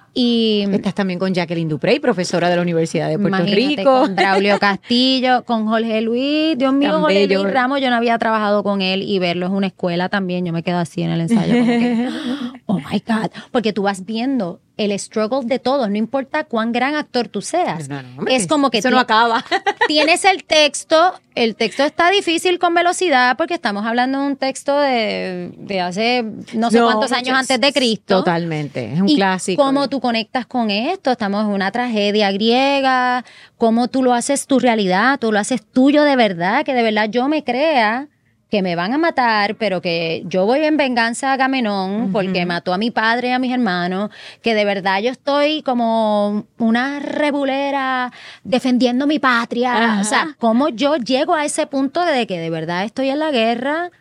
Y estás también con Jacqueline Duprey, profesora de la Universidad de Puerto Rico. Con Braulio Castillo, con Jorge Luis. Dios mío, Tan Jorge bello. Luis Ramos, yo no había trabajado con él y verlo en una escuela también. Yo me quedo así en el ensayo como que, oh my God. Porque tú vas viendo el struggle de todos, no importa cuán gran actor tú seas. No, no, hombre, es como que eso no acaba. Tienes el texto, el texto está difícil con velocidad porque estamos hablando de un texto de, de hace no sé no, cuántos años antes de Cristo. Totalmente, es un y clásico. ¿Cómo tú conectas con esto? Estamos en una tragedia griega, cómo tú lo haces tu realidad, tú lo haces tuyo de verdad, que de verdad yo me crea que me van a matar, pero que yo voy en venganza a Agamenón uh-huh. porque mató a mi padre y a mis hermanos, que de verdad yo estoy como una rebulera defendiendo mi patria. Uh-huh. O sea, cómo yo llego a ese punto de que de verdad estoy en la guerra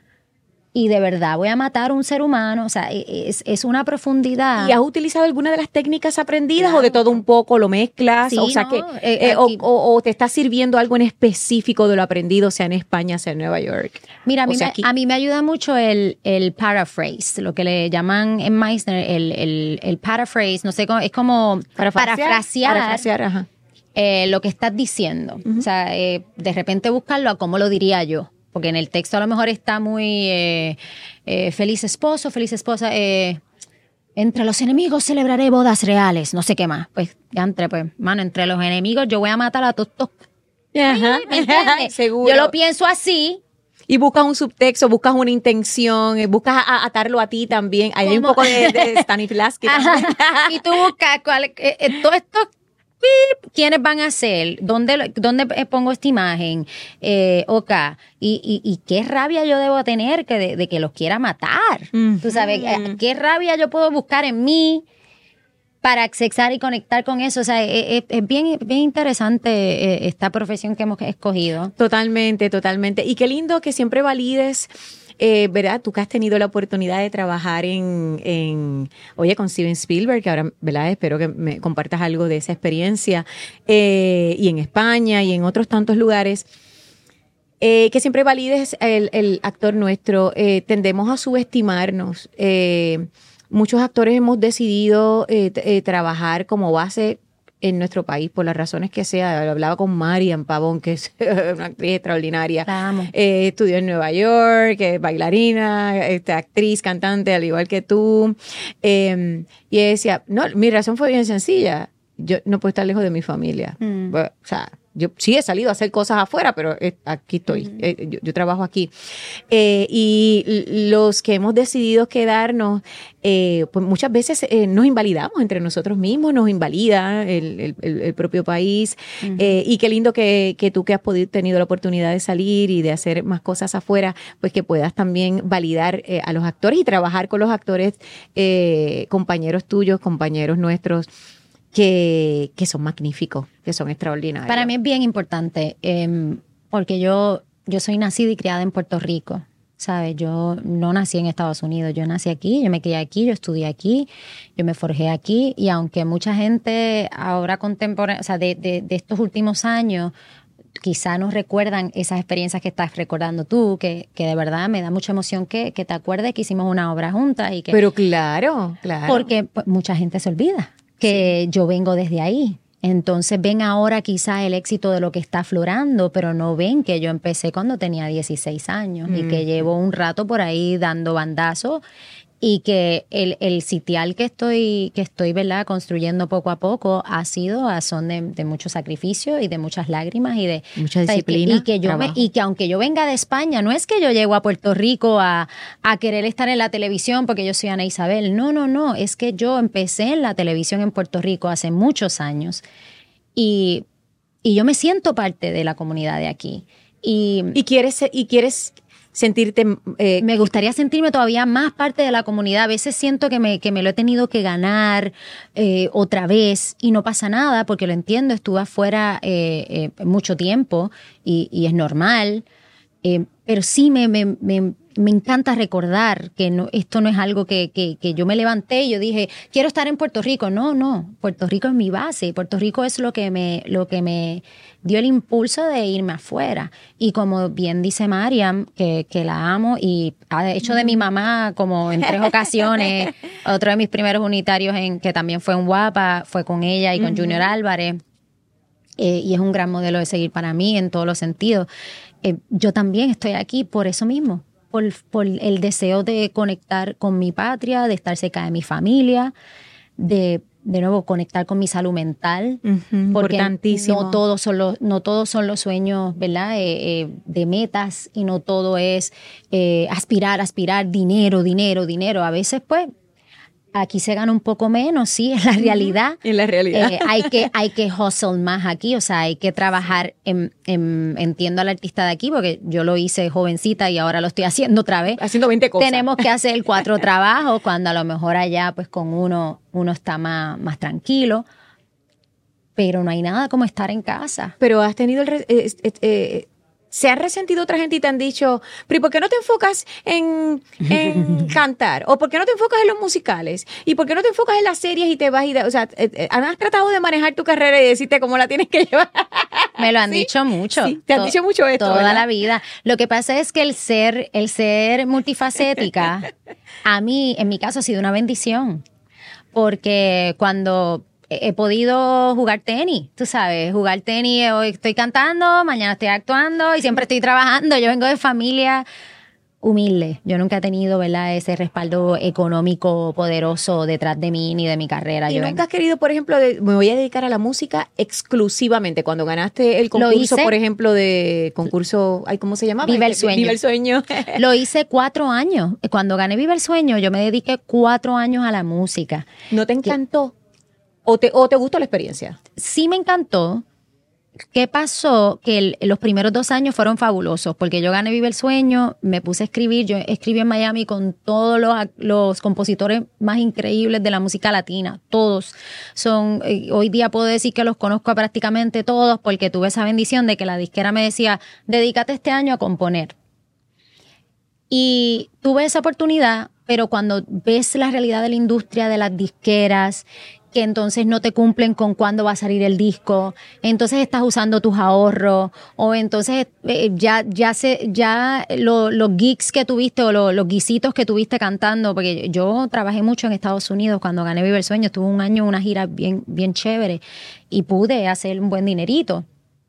y de verdad voy a matar a un ser humano. O sea, es, es una profundidad. ¿Y has utilizado alguna de las técnicas aprendidas claro. o de todo un poco lo mezclas? Sí, o sea, no, que eh, eh, o, o, o te está sirviendo algo en específico de lo aprendido, sea en España, sea en Nueva York. Mira, a mí, sea, me, a mí me ayuda mucho el, el paraphrase, lo que le llaman en Meisner el, el, el paraphrase, no sé, es como parafrasear, parafrasear, parafrasear ajá. Eh, lo que estás diciendo. Uh-huh. O sea, eh, de repente buscarlo a cómo lo diría yo. Porque en el texto a lo mejor está muy eh, eh, feliz esposo, feliz esposa, eh, entre los enemigos celebraré bodas reales, no sé qué más. Pues, ya entre, pues, mano, entre los enemigos yo voy a matar a todos. To- Ajá. ¿Me entiendes? Seguro. Yo lo pienso así. Y buscas un subtexto, buscas una intención, buscas a, a atarlo a ti también. Ahí hay un poco de, de Stanislavski. Y tú buscas cuál, eh, eh, todo esto. ¿Quiénes van a ser? ¿Dónde, dónde pongo esta imagen? Eh, ok. Y, y, y qué rabia yo debo tener que de, de que los quiera matar. Mm. Tú sabes, qué rabia yo puedo buscar en mí para accesar y conectar con eso. O sea, es, es bien, bien interesante esta profesión que hemos escogido. Totalmente, totalmente. Y qué lindo que siempre valides. Eh, ¿verdad? Tú que has tenido la oportunidad de trabajar en, en oye, con Steven Spielberg, que ahora, ¿verdad? Espero que me compartas algo de esa experiencia, eh, y en España y en otros tantos lugares, eh, que siempre valides el, el actor nuestro. Eh, tendemos a subestimarnos. Eh, muchos actores hemos decidido eh, eh, trabajar como base en nuestro país, por las razones que sea. Hablaba con Marian Pavón, que es una actriz extraordinaria. Eh, estudió en Nueva York, es bailarina, este, actriz, cantante, al igual que tú. Eh, y ella decía, no, mi razón fue bien sencilla. Yo no puedo estar lejos de mi familia. Mm. Bueno, o sea, yo sí he salido a hacer cosas afuera, pero eh, aquí estoy, mm. eh, yo, yo trabajo aquí. Eh, y los que hemos decidido quedarnos, eh, pues muchas veces eh, nos invalidamos entre nosotros mismos, nos invalida el, el, el propio país. Mm. Eh, y qué lindo que, que tú que has podido, tenido la oportunidad de salir y de hacer más cosas afuera, pues que puedas también validar eh, a los actores y trabajar con los actores, eh, compañeros tuyos, compañeros nuestros, Que, que son magníficos, que son extraordinarios. Para mí es bien importante, eh, porque yo, yo soy nacida y criada en Puerto Rico, ¿sabes? Yo no nací en Estados Unidos, yo nací aquí, yo me crié aquí, yo estudié aquí, yo me forjé aquí, y aunque mucha gente ahora contemporánea, o sea, de, de, de estos últimos años, quizá nos recuerdan esas experiencias que estás recordando tú, que, que de verdad me da mucha emoción que, que te acuerdes que hicimos una obra juntas. Y que, Pero claro, claro. Porque pues, mucha gente se olvida que sí. Yo vengo desde ahí. Entonces ven ahora quizá el éxito de lo que está aflorando, pero no ven que yo empecé cuando tenía dieciséis años mm. y que llevo un rato por ahí dando bandazos, y que el, el sitial que estoy, que estoy, ¿verdad?, construyendo poco a poco ha sido a son de, de mucho sacrificio y de muchas lágrimas y de mucha disciplina. Y que, y que yo me, y que aunque yo venga de España, no es que yo llego a Puerto Rico a, a querer estar en la televisión porque yo soy Ana Isabel. No, no, no. Es que yo empecé en la televisión en Puerto Rico hace muchos años y, y yo me siento parte de la comunidad de aquí. Y, y quieres, y quieres sentirte... Eh, me gustaría sentirme todavía más parte de la comunidad. A veces siento que me, que me lo he tenido que ganar eh, otra vez y no pasa nada porque lo entiendo. Estuve afuera eh, eh, mucho tiempo y, y es normal. Eh, pero sí me, me, me, me encanta recordar que no, esto no es algo que, que, que yo me levanté y yo dije, quiero estar en Puerto Rico. No, no, Puerto Rico es mi base. Puerto Rico es lo que me, lo que me dio el impulso de irme afuera. Y como bien dice Mariam, que, que la amo y ha hecho de mi mamá como en tres ocasiones, otro de mis primeros unitarios en que también fue en Guapa, fue con ella y con uh-huh. Junior Álvarez. Eh, y es un gran modelo de seguir para mí en todos los sentidos. Eh, yo también estoy aquí por eso mismo, por, por el deseo de conectar con mi patria, de estar cerca de mi familia, de, de nuevo, conectar con mi salud mental. Uh-huh, porque importantísimo. No todos son los, no todos son los sueños, ¿verdad? Eh, eh, de metas y no todo es eh, aspirar, aspirar, dinero, dinero, dinero. A veces, pues, aquí se gana un poco menos, sí, en la realidad. En la realidad. Eh, hay que hay que hustle más aquí, o sea, hay que trabajar, en, en, entiendo al artista de aquí, porque yo lo hice jovencita y ahora lo estoy haciendo otra vez. Haciendo veinte cosas. Tenemos que hacer cuatro trabajos, cuando a lo mejor allá, pues con uno, uno está más, más tranquilo. Pero no hay nada como estar en casa. Pero has tenido el... Eh, eh, eh, ¿se han resentido otra gente y te han dicho, pero ¿y por qué no te enfocas en, en cantar? ¿O por qué no te enfocas en los musicales? ¿Y por qué no te enfocas en las series y te vas y... De, o sea, eh, eh, ¿has tratado de manejar tu carrera y decirte cómo la tienes que llevar? Me lo han ¿Sí? dicho mucho. Sí, te han to- dicho mucho esto, Toda ¿verdad? la vida. Lo que pasa es que el ser, el ser multifacética, a mí, en mi caso, ha sido una bendición. Porque cuando... he podido jugar tenis, tú sabes, jugar tenis, hoy estoy cantando, mañana estoy actuando y siempre estoy trabajando. Yo vengo de familia humilde. Yo nunca he tenido, ¿verdad?, ese respaldo económico poderoso detrás de mí ni de mi carrera. ¿Y Yo nunca vengo. has querido, por ejemplo, de, me voy a dedicar a la música exclusivamente? Cuando ganaste el concurso, hice. por ejemplo, de concurso, ay, ¿cómo se llamaba? Viva el Sueño. Viva el Sueño. Lo hice cuatro años. Cuando gané Viva el Sueño, yo me dediqué cuatro años a la música. ¿No te encantó? ¿O te, o te gustó la experiencia? Sí me encantó. ¿Qué pasó? Que el, los primeros dos años fueron fabulosos, porque yo gané Vive el Sueño, me puse a escribir, yo escribí en Miami con todos los, los compositores más increíbles de la música latina, todos. Son, eh, hoy día puedo decir que los conozco a prácticamente todos, porque tuve esa bendición de que la disquera me decía, dedícate este año a componer. Y tuve esa oportunidad, pero cuando ves la realidad de la industria, de las disqueras, que entonces no te cumplen con cuándo va a salir el disco, entonces estás usando tus ahorros, o entonces eh, ya ya se, ya lo, los gigs que tuviste o lo, los guisitos que tuviste cantando, porque yo trabajé mucho en Estados Unidos cuando gané Vive el Sueño, estuve un año en una gira bien, bien chévere y pude hacer un buen dinerito,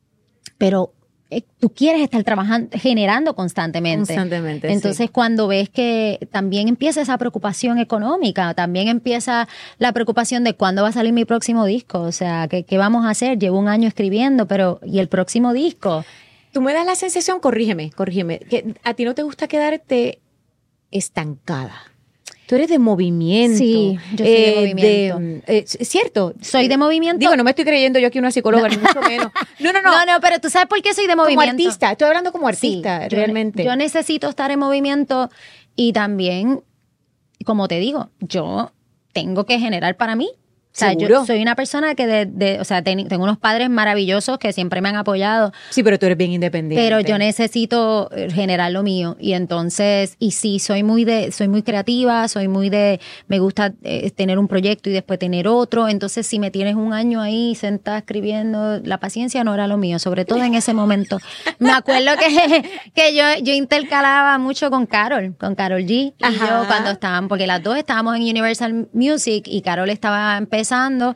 pero eh, tú quieres estar trabajando, generando constantemente. Constantemente, Entonces, sí. cuando ves que también empieza esa preocupación económica, también empieza la preocupación de cuándo va a salir mi próximo disco. O sea, ¿qué, qué vamos a hacer? Llevo un año escribiendo, pero ¿y el próximo disco? Tú me das la sensación, corrígeme, corrígeme, que a ti no te gusta quedarte estancada. Tú eres de movimiento. Sí, yo soy de movimiento. De, eh, ¿Cierto? Soy de movimiento. Digo, no me estoy creyendo yo aquí una psicóloga, No. ni mucho menos. No, no, no. No, no, pero tú sabes por qué soy de Como movimiento. artista, estoy hablando como artista, Sí, yo- realmente. Yo necesito estar en movimiento y también, como te digo, yo tengo que generar para mí. O sea, ¿Seguro? yo soy una persona que, de, de, o sea, ten, tengo unos padres maravillosos que siempre me han apoyado. Sí, pero tú eres bien independiente. Pero yo necesito generar lo mío. Y entonces, y sí, soy muy de, soy muy creativa, soy muy de, me gusta eh, tener un proyecto y después tener otro. Entonces, si me tienes un año ahí sentada escribiendo, la paciencia no era lo mío, sobre todo en ese momento. Me acuerdo que, que yo, yo intercalaba mucho con Karol, con Karol G. Y Ajá. yo cuando estaban, porque las dos estábamos en Universal Music y Karol estaba empezando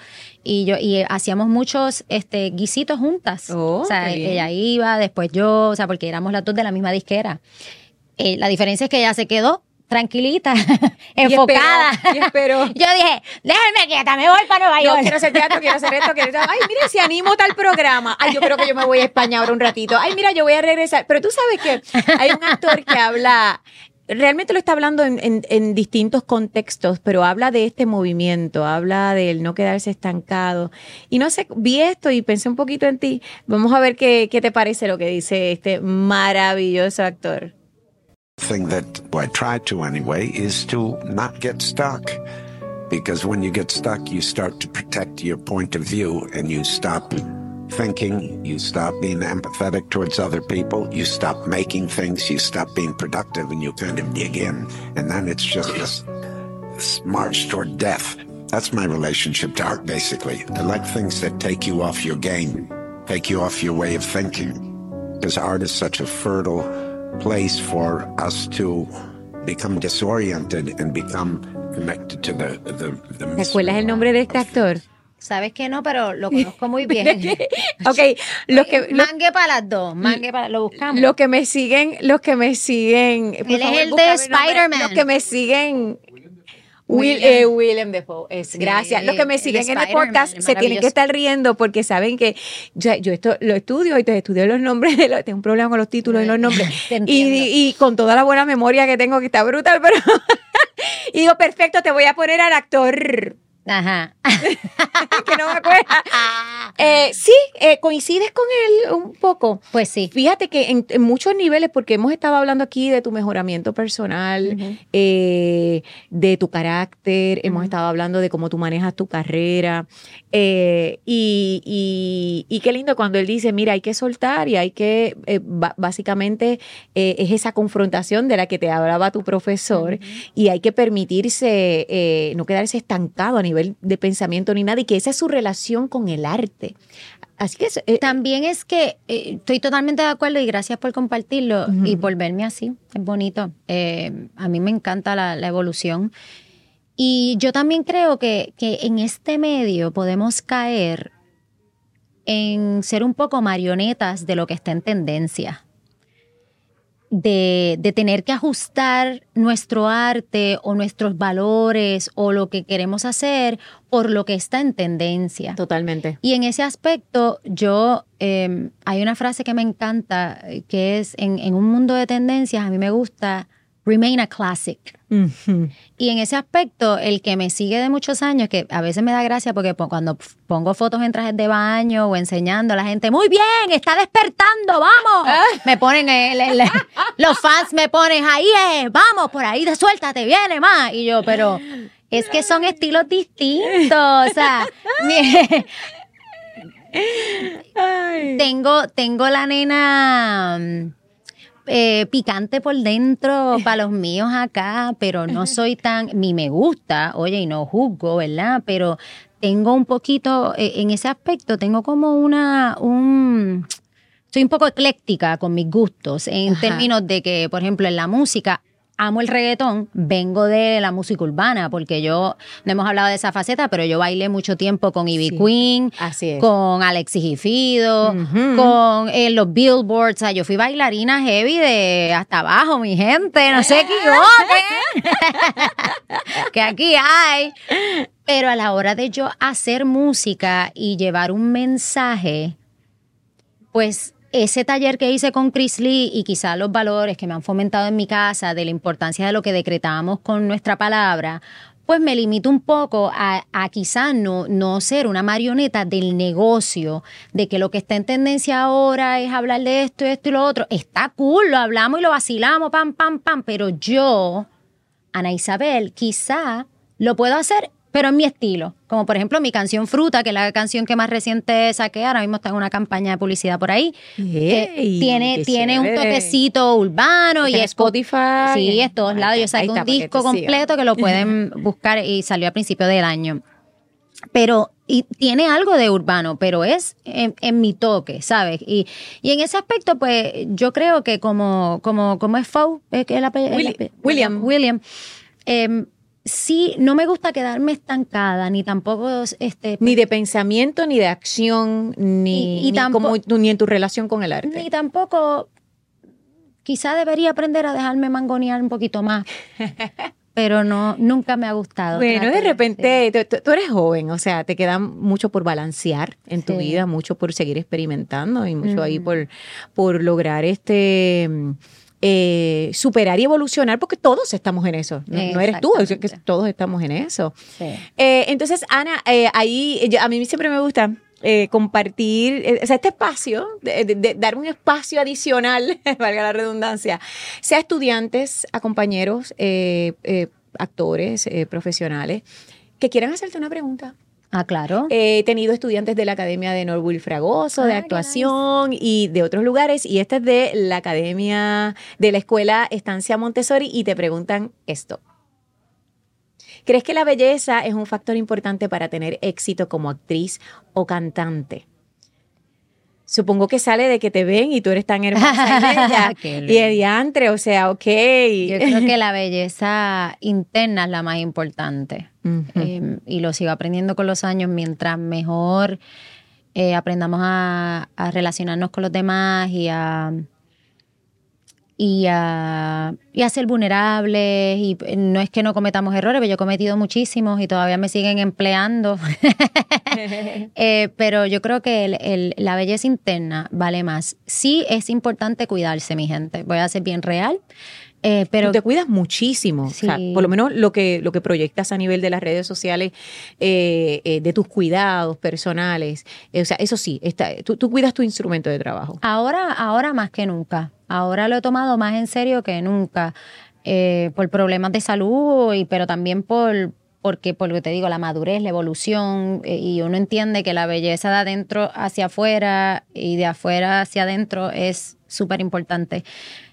y yo y hacíamos muchos este guisitos juntas. Oh, o sea, qué bien. ella iba, después yo, o sea, porque éramos las dos de la misma disquera. Eh, la diferencia es que ella se quedó tranquilita, enfocada. Y espero. Yo dije, déjame quieta, me voy para Nueva Yo York. quiero hacer teatro, quiero hacer esto, quiero hacer... Ay, mira, si animo tal programa. Ay, yo creo que yo me voy a España ahora un ratito. Ay, mira, yo voy a regresar. Pero tú sabes que hay un actor que habla... Realmente lo está hablando en, en, en distintos contextos, pero habla de este movimiento, habla del no quedarse estancado. Y no sé, vi esto y pensé un poquito en ti. Vamos a ver qué, qué te parece lo que dice este maravilloso actor. thing that, well, I try to anyway, is to not get stuck. Because when you get stuck, you start to protect your point of view and you stop thinking, you stop being empathetic towards other people, you stop making things, you stop being productive, and you kind of dig in. And then it's just this, this march toward death. That's my relationship to art, basically. I like things that take you off your game, take you off your way of thinking. Because art is such a fertile place for us to become disoriented and become connected to the, the, the ¿Te acuerdas el nombre de este actor? Sabes que no, pero lo conozco muy bien. Ok, los que lo, mangue para las dos, mangue para lo buscamos. Los que me siguen, los que me siguen. Él es el de Spider-Man. Los que me siguen. Will, eh, William Dafoe, es, sí, gracias. Los que me siguen en el podcast se tienen que estar riendo porque saben que yo, yo esto lo estudio y te estudio los nombres, de los, tengo un problema con los títulos y los nombres. y, y con toda la buena memoria que tengo, que está brutal, pero y digo, perfecto, te voy a poner al actor. Ajá. que no me acuerdo. Eh, sí, eh, coincides con él un poco. Pues sí. Fíjate que en, en muchos niveles, porque hemos estado hablando aquí de tu mejoramiento personal, uh-huh. eh, de tu carácter, uh-huh. hemos estado hablando de cómo tú manejas tu carrera. Eh, y, y, y qué lindo cuando él dice, mira, hay que soltar y hay que, eh, b- básicamente, eh, es esa confrontación de la que te hablaba tu profesor, uh-huh. y hay que permitirse, eh, no quedarse estancado a nivel de pensamiento ni nada, y que esa es su relación con el arte. Así que eh, también es que eh, estoy totalmente de acuerdo y gracias por compartirlo uh-huh. y por verme así, es bonito. Eh, a mí me encanta la, la evolución. Y yo también creo que, que en este medio podemos caer en ser un poco marionetas de lo que está en tendencia. De, de tener que ajustar nuestro arte o nuestros valores o lo que queremos hacer por lo que está en tendencia. Totalmente. Y en ese aspecto, yo, eh, hay una frase que me encanta, que es, en, en un mundo de tendencias, a mí me gusta, remain a classic. Uh-huh. Y en ese aspecto, el que me sigue de muchos años, que a veces me da gracia porque cuando pongo fotos en trajes de baño o enseñando a la gente, muy bien, está despertando, vamos. Ah. Me ponen, el, el, el, los fans me ponen, ahí es, vamos, por ahí, suéltate, viene más. Y yo, pero es que son estilos distintos. O sea, mi, tengo, tengo la nena... Eh, picante por dentro para los míos acá, pero no soy tan, ni me gusta, oye, y no juzgo, ¿verdad? Pero tengo un poquito, eh, en ese aspecto, tengo como una, un, soy un poco ecléctica con mis gustos, en Ajá. términos de que, por ejemplo, en la música, amo el reggaetón, vengo de la música urbana, porque yo, no hemos hablado de esa faceta, pero yo bailé mucho tiempo con Ivy sí, Queen, así es. Con Alexis y Fido, uh-huh. con eh, los Billboards, o sea, yo fui bailarina heavy de hasta abajo, mi gente, no se equivoquen, que aquí hay. Pero a la hora de yo hacer música y llevar un mensaje, pues ese taller que hice con Chris Lee y quizás los valores que me han fomentado en mi casa de la importancia de lo que decretamos con nuestra palabra, pues me limito un poco a, a quizás no, no ser una marioneta del negocio, de que lo que está en tendencia ahora es hablar de esto, esto y lo otro. Está cool, lo hablamos y lo vacilamos, pam, pam, pam, pero yo, Ana Isabel, quizá lo puedo hacer, pero en mi estilo. Como por ejemplo mi canción Fruta, que es la canción que más reciente saqué, ahora mismo está en una campaña de publicidad por ahí. Hey, tiene tiene un toquecito urbano y es Spotify. Sí, es todos lados. Yo saqué un disco completo que lo pueden buscar y salió a principio del año. Pero, y tiene algo de urbano, pero es en, en mi toque, ¿sabes? Y, y en ese aspecto, pues, yo creo que como, como, como es Fau, es que el apellido, William. William. William eh, sí, no me gusta quedarme estancada, ni tampoco... este Ni de pensamiento, ni de acción, ni, y, y ni, tampoco, como, ni en tu relación con el arte. Ni tampoco... Quizá debería aprender a dejarme mangonear un poquito más. Pero no, nunca me ha gustado. Bueno, de repente, sí. tú, tú eres joven, o sea, te queda mucho por balancear en tu sí. vida, mucho por seguir experimentando y mucho mm. ahí por, por lograr este... Eh, superar y evolucionar, porque todos estamos en eso. No, no eres tú, es que todos estamos en eso. Sí. Eh, entonces, Ana, eh, ahí yo, a mí siempre me gusta eh, compartir, eh, o sea, este espacio, de, de, de dar un espacio adicional, valga la redundancia, sea estudiantes, a compañeros, eh, eh, actores, eh, profesionales, que quieran hacerte una pregunta. Ah, claro. He tenido estudiantes de la Academia de Norwood Fragoso, ah, de actuación nice. Y de otros lugares, y este es de la Academia de la Escuela Estancia Montessori, y te preguntan esto. ¿Crees que la belleza es un factor importante para tener éxito como actriz o cantante? Supongo que sale de que te ven y tú eres tan hermosa y bella. Y el diantre, o sea, ok. Yo creo que la belleza interna es la más importante. Uh-huh. eh, y lo sigo aprendiendo con los años. Mientras mejor eh, aprendamos a, a relacionarnos con los demás y a, y, a, y a ser vulnerables. Y no es que no cometamos errores, pero yo he cometido muchísimos y todavía me siguen empleando. eh, pero yo creo que el, el, la belleza interna vale más. Sí es importante cuidarse, mi gente. Voy a ser bien real. Eh, pero tú te cuidas muchísimo, sí. O sea, por lo menos lo que, lo que proyectas a nivel de las redes sociales, eh, eh, de tus cuidados personales, eh, o sea, eso sí, está, tú, tú cuidas tu instrumento de trabajo. Ahora, ahora más que nunca, ahora lo he tomado más en serio que nunca, eh, por problemas de salud, y, pero también por, porque, por lo que te digo, la madurez, la evolución, eh, y uno entiende que la belleza de adentro hacia afuera y de afuera hacia adentro es súper importante.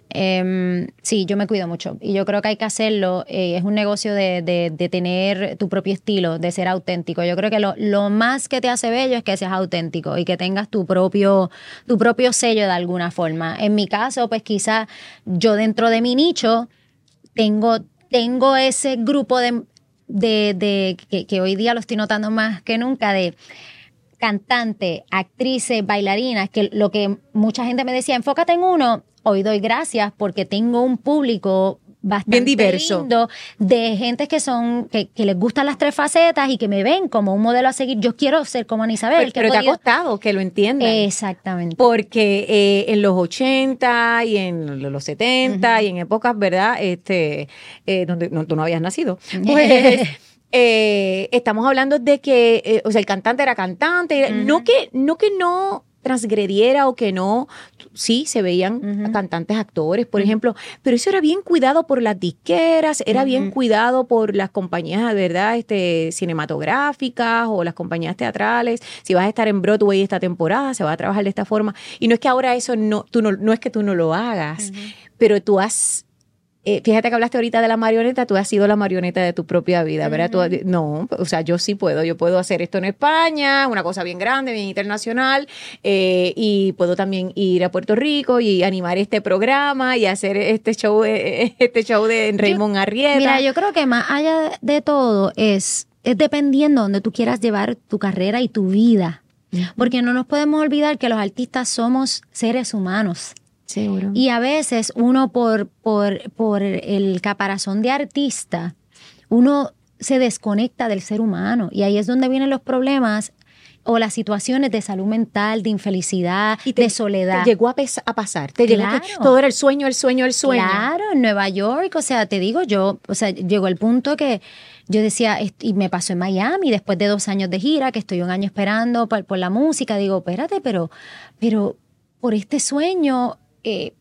Um, sí, yo me cuido mucho y yo creo que hay que hacerlo. Eh, es un negocio de, de, de tener tu propio estilo, de ser auténtico. Yo creo que lo, lo más que te hace bello es que seas auténtico y que tengas tu propio, tu propio sello de alguna forma. En mi caso, pues quizás yo dentro de mi nicho tengo, tengo ese grupo de, de, de que, que hoy día lo estoy notando más que nunca, de cantantes, actrices, bailarinas, que lo que mucha gente me decía, enfócate en uno. Hoy doy gracias porque tengo un público bastante bien diverso, lindo, de gente que son que, que les gustan las tres facetas y que me ven como un modelo a seguir. Yo quiero ser como Ana Isabel. Pero, que pero te podido... ha costado que lo entiendan. Exactamente. Porque eh, en los ochenta y en los setenta uh-huh. y en épocas, ¿verdad? Este, eh, donde no, tú no habías nacido. Pues... Eh, estamos hablando de que, eh, o sea, el cantante era cantante, uh-huh. no que no que no transgrediera o que no, sí, se veían uh-huh. cantantes, actores, por uh-huh. ejemplo, pero eso era bien cuidado por las disqueras, era uh-huh. bien cuidado por las compañías, ¿verdad?, este, cinematográficas o las compañías teatrales. Si vas a estar en Broadway esta temporada, se va a trabajar de esta forma. Y no es que ahora eso no, tú no, no es que tú no lo hagas, uh-huh. pero tú has... Eh, fíjate que hablaste ahorita de la marioneta, tú has sido la marioneta de tu propia vida, ¿verdad? Uh-huh. Tú, no, o sea, yo sí puedo, yo puedo hacer esto en España, una cosa bien grande, bien internacional, eh, y puedo también ir a Puerto Rico y animar este programa y hacer este show, eh, este show de Raymond yo, Arrieta. Mira, yo creo que más allá de todo es, es dependiendo de donde tú quieras llevar tu carrera y tu vida, uh-huh. porque no nos podemos olvidar que los artistas somos seres humanos. Seguro. Y a veces uno por, por, por el caparazón de artista, uno se desconecta del ser humano. Y ahí es donde vienen los problemas o las situaciones de salud mental, de infelicidad, y te, de soledad. Te llegó a, pes- a pasar, te claro. llegó que todo era el sueño, el sueño, el sueño. Claro, en Nueva York, o sea, te digo yo, o sea, llegó el punto que yo decía, y me pasó en Miami, después de dos años de gira, que estoy un año esperando por, por la música, digo, espérate, pero, pero por este sueño... Eh,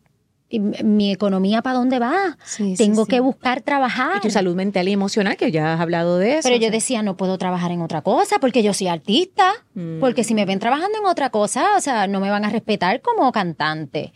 mi economía ¿para dónde va? Sí, Tengo sí, que sí. buscar trabajar. Y tu salud mental y emocional, que ya has hablado de eso. Pero yo decía, no puedo trabajar en otra cosa porque yo soy artista. Mm. Porque si me ven trabajando en otra cosa, o sea, no me van a respetar como cantante.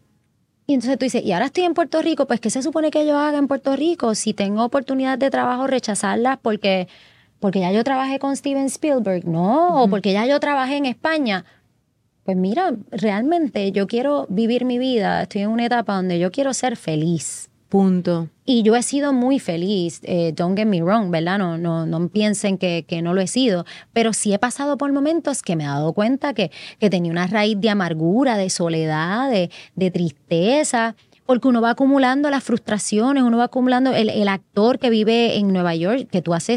Y entonces tú dices, y ahora estoy en Puerto Rico, pues ¿qué se supone que yo haga en Puerto Rico? Si tengo oportunidades de trabajo, rechazarlas porque, porque ya yo trabajé con Steven Spielberg, ¿no? Uh-huh. O porque ya yo trabajé en España. Pues mira, realmente yo quiero vivir mi vida, estoy en una etapa donde yo quiero ser feliz. Punto. Y yo he sido muy feliz, eh, don't get me wrong, ¿verdad? No, no, no piensen que, que no lo he sido, pero sí he pasado por momentos que me he dado cuenta que, que tenía una raíz de amargura, de soledad, de, de tristeza, porque uno va acumulando las frustraciones, uno va acumulando el, el actor que vive en Nueva York, que tú haces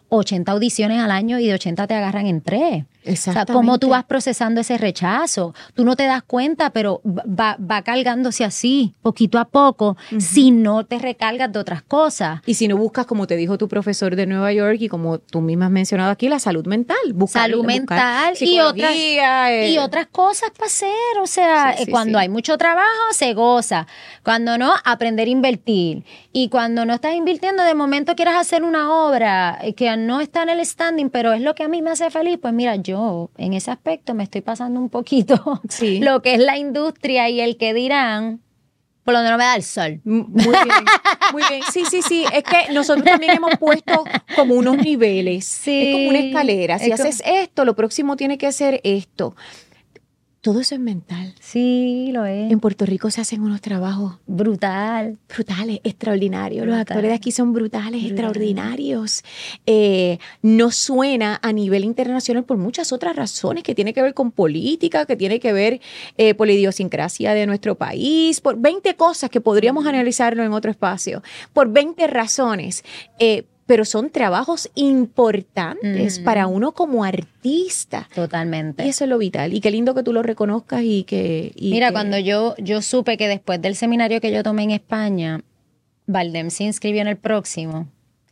ochenta audiciones al año y de ochenta te agarran en tres. Exactamente. O sea, cómo tú vas procesando ese rechazo. Tú no te das cuenta, pero va, va cargándose así, poquito a poco, uh-huh. si no te recargas de otras cosas. Y si no buscas, como te dijo tu profesor de Nueva York y como tú misma has mencionado aquí, la salud mental. Buscar, salud mental y otras, eh. y otras cosas para hacer. O sea, sí, sí, cuando sí. hay mucho trabajo, se goza. Cuando no, aprender a invertir. Y cuando no estás invirtiendo, de momento quieres hacer una obra que no está en el standing, pero es lo que a mí me hace feliz, pues mira, yo Yo, en ese aspecto me estoy pasando un poquito sí. lo que es la industria y el que dirán, por donde no me da el sol. Muy bien, muy bien. Sí, sí, sí. Es que nosotros también hemos puesto como unos niveles. Sí. Es como una escalera. Si es haces como... esto, lo próximo tiene que ser esto. Todo eso es mental. Sí, lo es. En Puerto Rico se hacen unos trabajos brutal, brutales, extraordinarios. Brutal. Los actores de aquí son brutales, brutal. extraordinarios. Eh, no suena a nivel internacional por muchas otras razones, que tiene que ver con política, que tiene que ver eh, por la idiosincrasia de nuestro país, por veinte cosas que podríamos analizarlo en otro espacio, por veinte razones. Eh, pero son trabajos importantes mm. para uno como artista. Totalmente. Y eso es lo vital. Y qué lindo que tú lo reconozcas y que... Y Mira, que... cuando yo, yo supe que después del seminario que yo tomé en España, Bardem se inscribió en el próximo,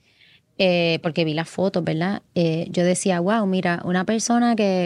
eh, porque vi las fotos, ¿verdad? Eh, yo decía, wow, mira, una persona que...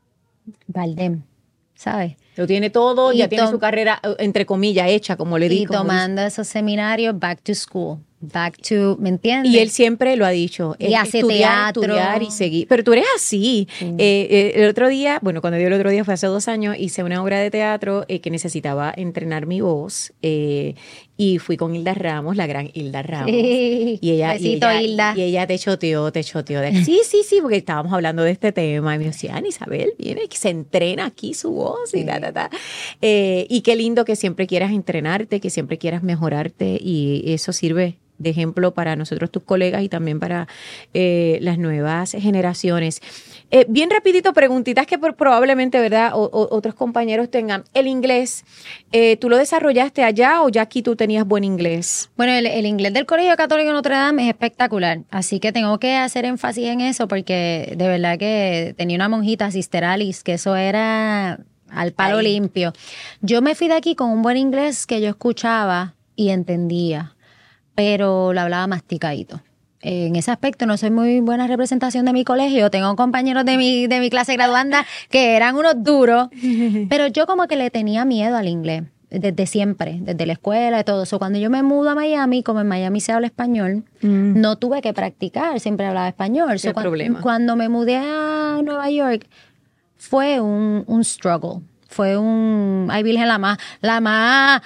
Bardem, ¿sabes? Lo tiene todo, y ya tiene su carrera, entre comillas, hecha, como le digo. Y tomando esos seminarios back to school. Back to, ¿me entiendes? Y él siempre lo ha dicho. Y hace estudiar, teatro. Estudiar y seguir. Pero tú eres así. Sí. Eh, eh, el otro día, bueno, cuando dio el otro día fue hace dos años, hice una obra de teatro eh, que necesitaba entrenar mi voz eh, y fui con Hilda Ramos, la gran Hilda Ramos. Sí. Y ella, Besito, y ella, Hilda. Y ella te choteó, te choteó. De, sí, sí, sí, porque estábamos hablando de este tema. Y me decía, Ana Isabel, viene, que se entrena aquí su voz y sí. ta, ta, ta. Eh, y qué lindo que siempre quieras entrenarte, que siempre quieras mejorarte y eso sirve de ejemplo para nosotros, tus colegas, y también para eh, las nuevas generaciones. Eh, bien rapidito, preguntitas que por, probablemente, ¿verdad?, o, o, otros compañeros tengan. El inglés, eh, ¿tú lo desarrollaste allá o ya aquí tú tenías buen inglés? Bueno, el, el inglés del Colegio Católico Notre Dame es espectacular, así que tengo que hacer énfasis en eso porque de verdad que tenía una monjita, Sister Alice, que eso era al palo Ahí. limpio. Yo me fui de aquí con un buen inglés que yo escuchaba y entendía, pero lo hablaba masticadito. En ese aspecto no soy muy buena representación de mi colegio. Tengo compañeros de mi, de mi clase graduanda que eran unos duros, pero yo como que le tenía miedo al inglés desde siempre, desde la escuela y todo eso. Cuando yo me mudo a Miami, como en Miami se habla español, mm. no tuve que practicar, siempre hablaba español. ¿Qué problema? Cuando me mudé a Nueva York, fue un, un struggle. Fue un, ay Virgen, la más, la más,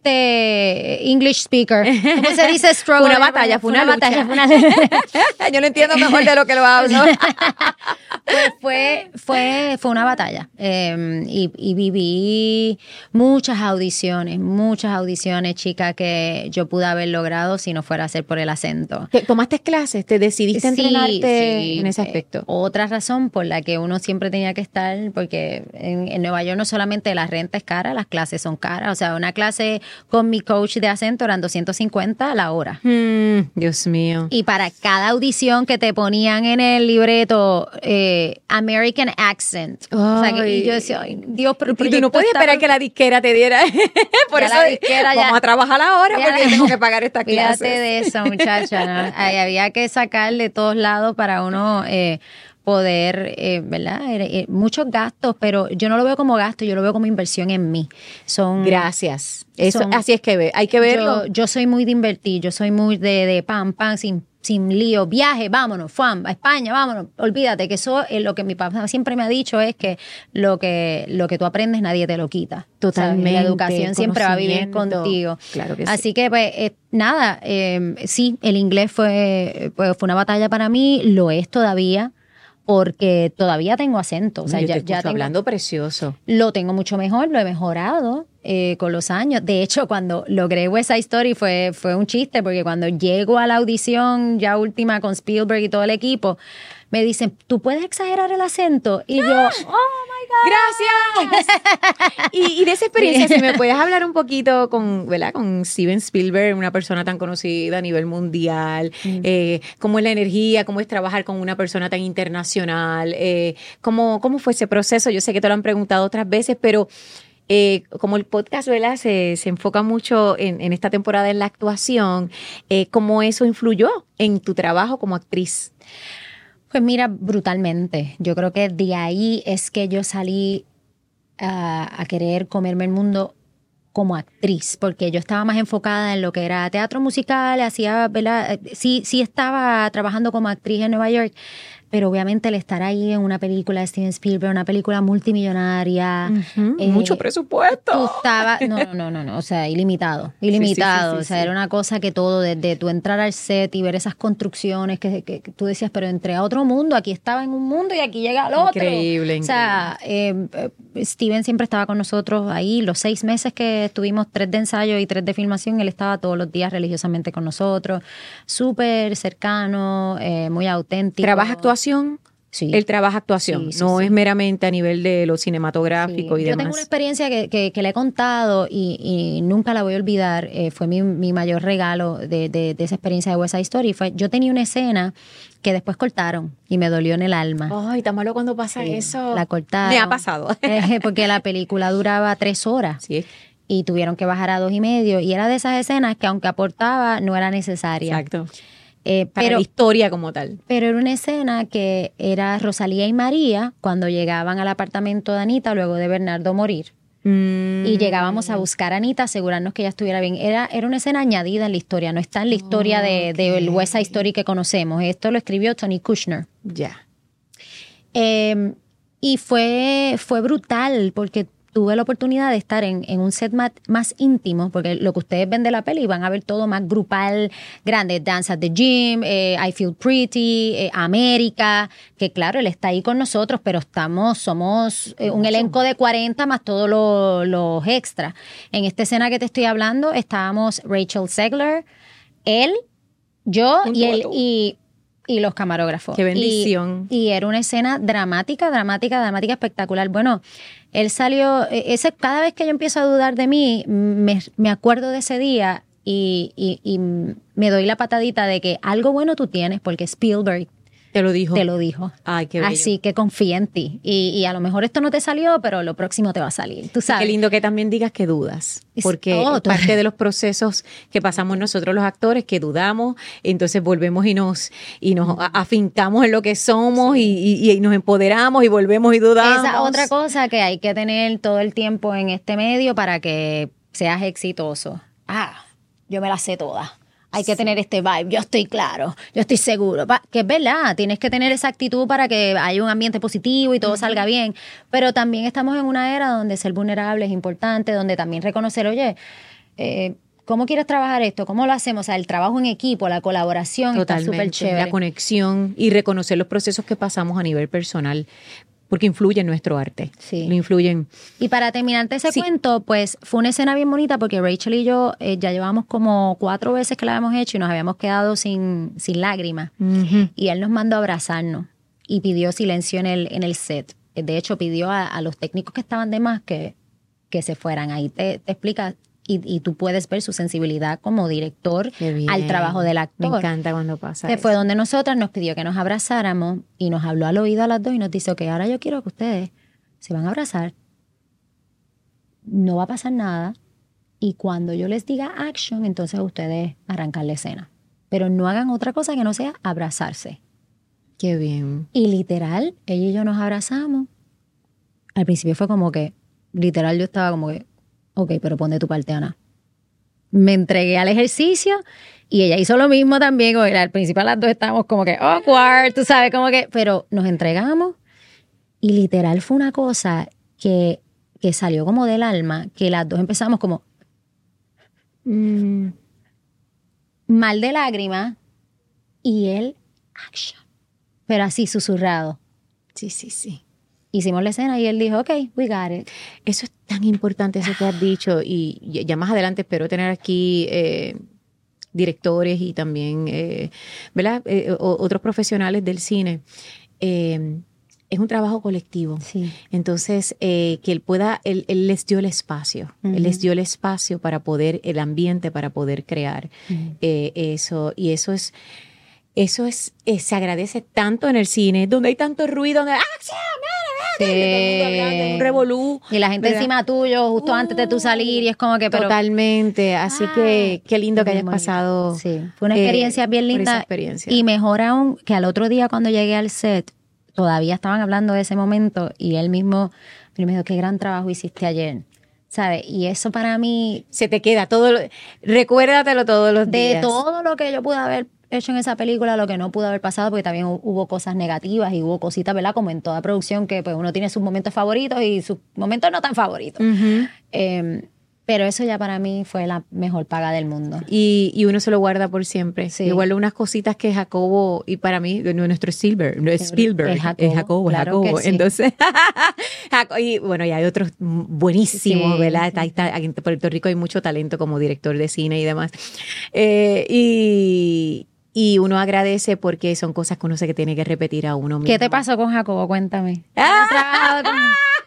este, English speaker. ¿Cómo se dice struggle? Fue una batalla, fue una, una batalla. Fue una... Yo lo entiendo mejor de lo que lo hablo. Pues fue, fue, fue una batalla. Eh, y, y viví muchas audiciones, muchas audiciones, chica, que yo pude haber logrado si no fuera a ser por el acento. ¿Tomaste clases? ¿Te decidiste sí, entrenarte sí. en ese aspecto? Eh, otra razón por la que uno siempre tenía que estar, porque en, en Nueva York no solamente la renta es cara, las clases son caras. O sea, una clase con mi coach de acento eran doscientos cincuenta a la hora. Mm, Dios mío. Y para cada audición que te ponían en el libreto, eh, American accent. Ay. O sea, que, y yo decía, ay, Dios, pero y tú no puedes esperar por... que la disquera te diera. Por ya eso la disquera vamos ya, a trabajar ahora porque la... tengo que pagar esta clase. Fíjate de eso, muchacha, ¿no? Ay, había que sacar de todos lados para uno... Eh, poder, eh, ¿verdad? Eh, eh, muchos gastos, pero yo no lo veo como gasto, yo lo veo como inversión en mí. Son Gracias. Eso, son, así es que ve, hay que verlo. Yo, yo soy muy de invertir, yo soy muy de, de pam, pam, sin, sin lío, viaje, vámonos, fam, a España, vámonos. Olvídate que eso es lo que mi papá siempre me ha dicho, es que lo que, lo que tú aprendes nadie te lo quita. Totalmente. ¿Sabes? La educación siempre va a vivir contigo. Claro que Así sí. que, pues, eh, nada, eh, sí, el inglés fue, pues, fue una batalla para mí, lo es todavía. Porque todavía tengo acento. O sea, Yo ya, te ya tengo, hablando precioso. Lo tengo mucho mejor, lo he mejorado. eh, con los años. De hecho, cuando logré West Side Story fue, fue un chiste, porque cuando llego a la audición ya última con Spielberg y todo el equipo, me dicen, ¿tú puedes exagerar el acento? Y yo, oh my God. ¡Gracias! y, y de esa experiencia, si me puedes hablar un poquito con, ¿verdad? Con Steven Spielberg, una persona tan conocida a nivel mundial, mm. eh, cómo es la energía, cómo es trabajar con una persona tan internacional, eh, cómo, cómo fue ese proceso. Yo sé que te lo han preguntado otras veces, pero Eh, como el podcast, ¿verdad? Se, se enfoca mucho en, en esta temporada en la actuación, eh, ¿cómo eso influyó en tu trabajo como actriz? Pues mira, brutalmente. Yo creo que de ahí es que yo salí a, a querer comerme el mundo como actriz, porque yo estaba más enfocada en lo que era teatro musical, hacía, ¿verdad? Sí, sí estaba trabajando como actriz en Nueva York, pero obviamente el estar ahí en una película de Steven Spielberg, una película multimillonaria. Uh-huh. Eh, Mucho presupuesto. Tú estabas, no, no, no, no, no, o sea, ilimitado, ilimitado. Sí, sí, sí, sí, o sea, sí. Era una cosa que todo, desde tú entrar al set y ver esas construcciones que, que, que tú decías, pero entré a otro mundo, aquí estaba en un mundo y aquí llega al otro. Increíble, o sea, eh, Steven siempre estaba con nosotros ahí, los seis meses que estuvimos, tres de ensayo y tres de filmación, él estaba todos los días religiosamente con nosotros, súper cercano, eh, muy auténtico. ¿Trabaja actuación? Sí. Él trabaja actuación, sí, sí, no sí. es meramente a nivel de lo cinematográfico sí. y demás. Yo tengo una experiencia que, que, que le he contado y, y nunca la voy a olvidar. Eh, fue mi, mi mayor regalo de, de, de esa experiencia de West Side Story. Fue, yo tenía una escena que después cortaron y me dolió en el alma. Ay, tan malo cuando pasa sí, eso. La cortaron. Me ha pasado. Eh, porque la película duraba tres horas. Sí. Y tuvieron que bajar a dos y medio. Y era de esas escenas que aunque aportaba, no era necesaria. Exacto. Eh, Para pero, la historia como tal. Pero era una escena que era Rosalía y María cuando llegaban al apartamento de Anita luego de Bernardo morir. Mm. Y llegábamos a buscar a Anita, asegurarnos que ella estuviera bien. Era, era una escena añadida en la historia, no está en la historia de, okay. del West Side Story que conocemos. Esto lo escribió Tony Kushner. Ya. Yeah. Eh, y fue, fue brutal porque tuve la oportunidad de estar en, en un set más, más íntimo, porque lo que ustedes ven de la peli van a ver todo más grupal, grande, Dance at the Gym, eh, I Feel Pretty, eh, América, que claro, él está ahí con nosotros, pero estamos, somos eh, un elenco de cuarenta más todos los lo extras. En esta escena que te estoy hablando estábamos Rachel Zegler, él, yo y él y... y los camarógrafos. ¡Qué bendición! Y, y era una escena dramática, dramática, dramática, espectacular. Bueno, él salió, ese, cada vez que yo empiezo a dudar de mí, me, me acuerdo de ese día y, y, y me doy la patadita de que algo bueno tú tienes, porque Spielberg te lo dijo. Te lo dijo. Ay, qué bello. Así que confía en ti. Y, y a lo mejor esto no te salió, pero lo próximo te va a salir. Tú sabes. Qué lindo que también digas que dudas. Porque oh, parte de los procesos que pasamos nosotros los actores, que dudamos, entonces volvemos y nos y nos afincamos en lo que somos sí. y, y, y nos empoderamos y volvemos y dudamos. Esa otra cosa que hay que tener todo el tiempo en este medio para que seas exitoso. Ah, yo me la sé toda. Hay que sí. tener este vibe, yo estoy claro, yo estoy seguro, que es verdad, tienes que tener esa actitud para que haya un ambiente positivo y todo uh-huh. salga bien, pero también estamos en una era donde ser vulnerable es importante, donde también reconocer, oye, eh, ¿cómo quieres trabajar esto? ¿Cómo lo hacemos? O sea, el trabajo en equipo, la colaboración Totalmente, está súper chévere. La conexión y reconocer los procesos que pasamos a nivel personal. Porque influye en nuestro arte. Sí. Lo influyen. Y para terminarte ese sí. cuento, pues fue una escena bien bonita porque Rachel y yo eh, ya llevamos como cuatro veces que la habíamos hecho y nos habíamos quedado sin, sin lágrimas. Uh-huh. Y él nos mandó a abrazarnos y pidió silencio en el, en el set. De hecho, pidió a, a los técnicos que estaban de más que, que se fueran. Ahí te, te explica y, y tú puedes ver su sensibilidad como director al trabajo del actor. Me encanta cuando pasa Se eso. Fue donde nosotras nos pidió que nos abrazáramos y nos habló al oído a las dos y nos dice, ok, ahora yo quiero que ustedes se van a abrazar, no va a pasar nada y cuando yo les diga action, entonces ustedes arrancan la escena. Pero no hagan otra cosa que no sea abrazarse. Qué bien. Y literal, ella y yo nos abrazamos. Al principio fue como que, literal yo estaba como que, ok, pero pon de tu parte, Ana. Me entregué al ejercicio y ella hizo lo mismo también. Al principio las dos estábamos como que awkward, tú sabes, como que... Pero nos entregamos y literal fue una cosa que, que salió como del alma, que las dos empezamos como... Mm, mal de lágrimas y él, action. Pero así, susurrado. Sí, sí, sí. hicimos la escena y él dijo, ok, we got it. Eso es tan importante, eso que has dicho, y ya más adelante espero tener aquí eh, directores y también, eh, ¿verdad? Eh, o, otros profesionales del cine. Eh, es un trabajo colectivo. Sí. Entonces, eh, que él pueda, él, él les dio el espacio, uh-huh. él les dio el espacio para poder, el ambiente para poder crear uh-huh. eh, eso, y eso es, eso es, eh, se agradece tanto en el cine, donde hay tanto ruido, donde ¡acción! Sí. Hablando, un revolú. Y la gente ¿verdad? Encima tuyo, justo uh, antes de tu salir, y es como que... Pero, totalmente, así ah, que qué lindo que hayas pasado. Sí, fue una experiencia eh, bien linda. Experiencia. Y mejor aún, que al otro día cuando llegué al set, todavía estaban hablando de ese momento, y él mismo me dijo, qué gran trabajo hiciste ayer. ¿Sabes? Y eso para mí... Se te queda todo, lo, recuérdatelo todos los de días. De todo lo que yo pude haber hecho en esa película, lo que no pudo haber pasado, porque también hubo cosas negativas y hubo cositas, ¿verdad? Como en toda producción, que pues uno tiene sus momentos favoritos y sus momentos no tan favoritos. Uh-huh. Eh, pero eso ya para mí fue la mejor paga del mundo. Y, y uno se lo guarda por siempre. Sí. Igual unas cositas que Jacobo, y para mí, nuestro Spielberg, no es Spielberg, es Jacobo, es Jacobo. Claro Jacobo. Sí. Entonces, y bueno, y hay otros buenísimos, sí, ¿verdad? Sí, está, está, en Puerto Rico hay mucho talento como director de cine y demás. Eh, y... Y uno agradece porque son cosas que uno se que tiene que repetir a uno mismo. ¿Qué te pasó con Jacobo? Cuéntame. ¿Ah? Con...